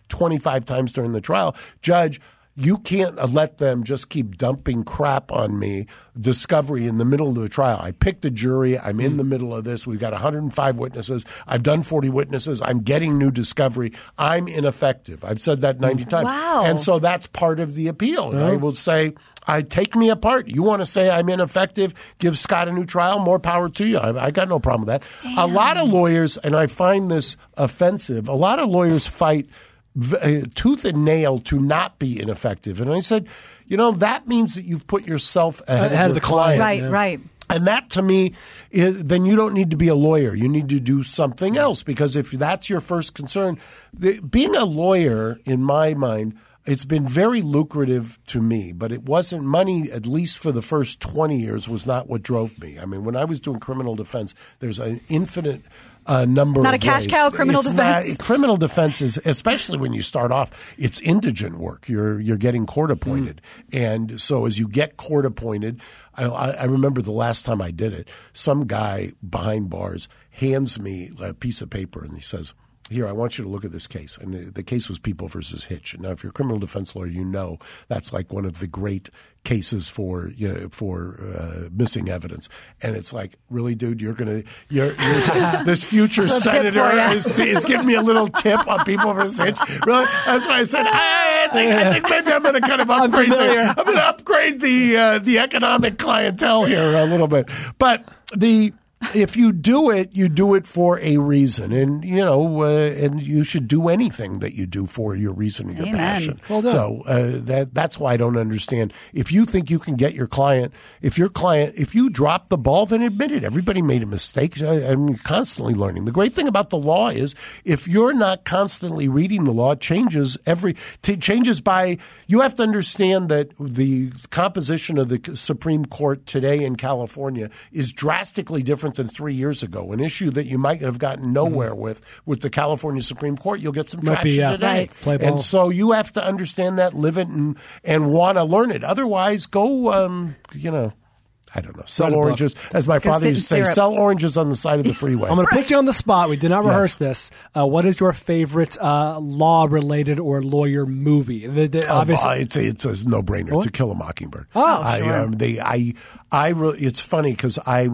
twenty-five times during the trial, Judge, you can't let them just keep dumping crap on me, discovery in the middle of the trial. I picked a jury. I'm in the middle of this. We've got one hundred five witnesses. I've done forty witnesses. I'm getting new discovery. I'm ineffective. I've said that ninety times. Wow. And so that's part of the appeal. And I will say, I take me apart. You want to say I'm ineffective, give Scott a new trial, more power to you. I, I got no problem with that. Damn. A lot of lawyers, and I find this offensive, a lot of lawyers fight v- uh, tooth and nail to not be ineffective. And I said, you know, that means that you've put yourself ahead, Ahead of the of the client. client. Right, Yeah. right. And that to me, is, then you don't need to be a lawyer. You need to do something else, because if that's your first concern, the, being a lawyer, in my mind, it's been very lucrative to me, but it wasn't money, at least for the first twenty years, was not what drove me. I mean, when I was doing criminal defense, there's an infinite uh, number Not of a cash ways. cow, criminal It's defense. Not, criminal defense is, especially when you start off, it's indigent work. You're you're getting court appointed. And so as you get court appointed, I, I remember the last time I did it, some guy behind bars hands me a piece of paper and he says, here, I want you to look at this case. And the, the case was People versus Hitch. Now, if you're a criminal defense lawyer, you know that's like one of the great cases for you know, for uh, missing evidence. And it's like, really, dude, you're going to you're, you're this future senator is, is giving me a little tip on People versus Hitch. Really? That's why I said, I think, I think maybe I'm going to kind of upgrade. The, I'm going to upgrade the uh, the economic clientele here a little bit. But the if you do it, you do it for a reason, and you know, uh, and you should do anything that you do for your reason and your Amen. passion. Well done. So uh, that that's why I don't understand. If you think you can get your client, if your client, if you drop the ball, then admit it. Everybody made a mistake. I, I'm constantly learning. The great thing about the law is, if you're not constantly reading the law, it changes every t- changes by. You have to understand that the composition of the Supreme Court today in California is drastically different than three years ago. An issue that you might have gotten nowhere mm-hmm. with with the California Supreme Court, you'll get some Might traction be, yeah. today. Right. Play ball. And so you have to understand that, live it, and and want to learn it. Otherwise, go, um, you know, I don't know, sell Write a book. oranges. As my Go father sit used to in say, syrup. sell oranges on the side of the freeway. I'm going to put you on the spot. We did not rehearse this. Uh, what is your favorite uh, law-related or lawyer movie? The, the, Uh, obviously, it's, a, it's a no-brainer. What? To Kill a Mockingbird. Oh, I, sure. um, they, I, I, re- it's funny because I,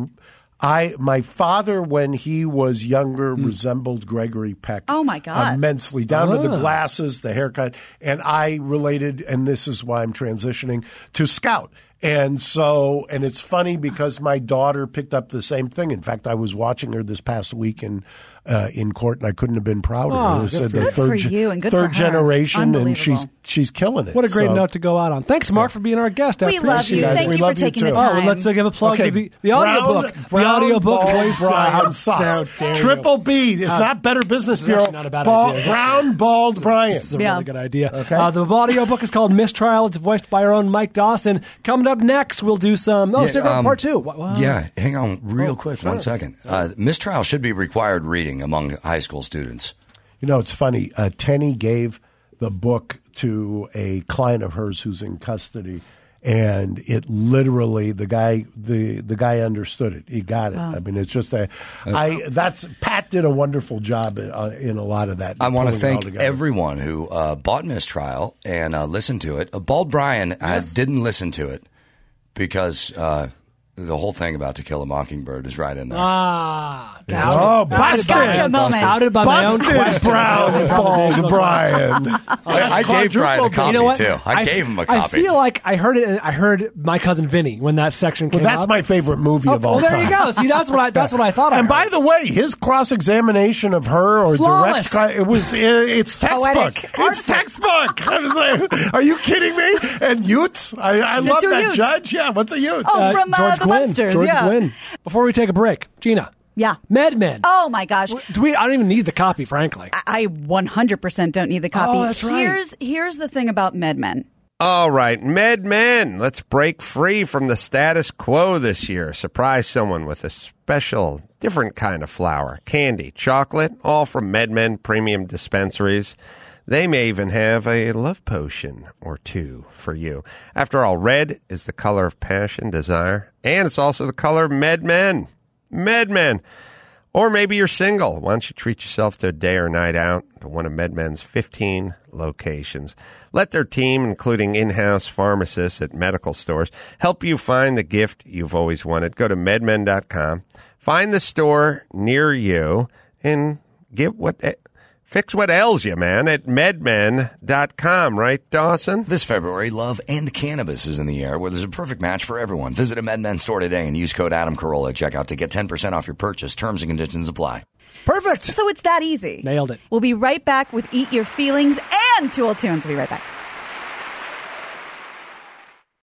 I, my father, when he was younger, resembled Gregory Peck. Oh, my God. Immensely, down to the Ah. glasses, the haircut, and I related, and this is why I'm transitioning to Scout. And so, and it's funny because my daughter picked up the same thing. In fact, I was watching her this past week in uh, in court, and I couldn't have been prouder. Oh, It good said for the you. Good for third, ge- you and good third for her. generation, and Unbelievable. she's she's killing it. what a great So- note to go out on. Thanks, Mark, for being our guest. I We love appreciate you. it. Thank We you for love you taking the too. Oh, time. well, let's uh, give a plug Okay, to the, the audiobook. Brown, The Brown audiobook Bald voiced Brian uh, socks. How dare you. Triple B. It's Uh, not Better Business it's Bureau. actually not a bad Bald- idea. Brown Bald Brian. This is a Yeah. really good idea. Okay. Uh, the audiobook is called Mistrial. It's voiced by our own Mike Dawson. Coming up next, we'll do some. Oh, Yeah, stick around um, part two. What, what? Yeah, hang on real Oh, quick, sure. one second. Uh, mistrial should be required reading among high school students. You know, it's funny. Uh, Tenny gave the book to a client of hers who's in custody, and it literally the guy the the guy understood it. He got it. I mean, it's just a. I that's Pat did a wonderful job in, uh, in a lot of that. I want to pulling it all thank together. everyone who uh, bought Mistrial and uh, listened to it. Uh, Bald Brian uh, didn't listen to it because uh, the whole thing about To Kill a Mockingbird is right in there. Ah. Gotcha. Oh, Gotcha busted! moment. Outed by my own Busted question. Brown Bald Brian. I, I gave Brian a copy You know what? too. I, gave him a I copy. feel like I heard it. And I heard My Cousin Vinny when that section came Well, that's up. my favorite movie Oh, of all well, there time. you go. See, that's what I. That's what I thought. I And by heard. the way, his cross-examination of her or Flawless. direct, it was it's textbook. Poetic. It's textbook. I was like, are you kidding me? And Utes, I, I The love two that Utes. judge. Yeah, what's a Ute? Oh, from uh, George the Gwynn. Munsters. George yeah. Gwynn. Before we take a break, Gina. Yeah. MedMen. Oh my gosh. Do we? I don't even need the copy, frankly. I one hundred percent don't need the copy. Oh, that's right. Here's here's the thing about MedMen. All right, MedMen. Let's break free from the status quo this year. Surprise someone with a special, different kind of flour, candy, chocolate, all from MedMen Premium Dispensaries. They may even have a love potion or two for you. After all, red is the color of passion, desire, and it's also the color of MedMen. MedMen. Or maybe you're single. Why don't you treat yourself to a day or night out to one of MedMen's fifteen locations? Let their team, including in-house pharmacists at medical stores, help you find the gift you've always wanted. Go to medmen dot com, find the store near you, and get what fix what ails you, man, at medmen dot com. Right, Dawson? This February, love and cannabis is in the air, where there's a perfect match for everyone. Visit a MedMen store today and use code Adam Carolla at checkout to get ten percent off your purchase. Terms and conditions apply. Perfect. So it's that easy. Nailed it. We'll be right back with Eat Your Feelings and Tool Tunes. We'll be right back.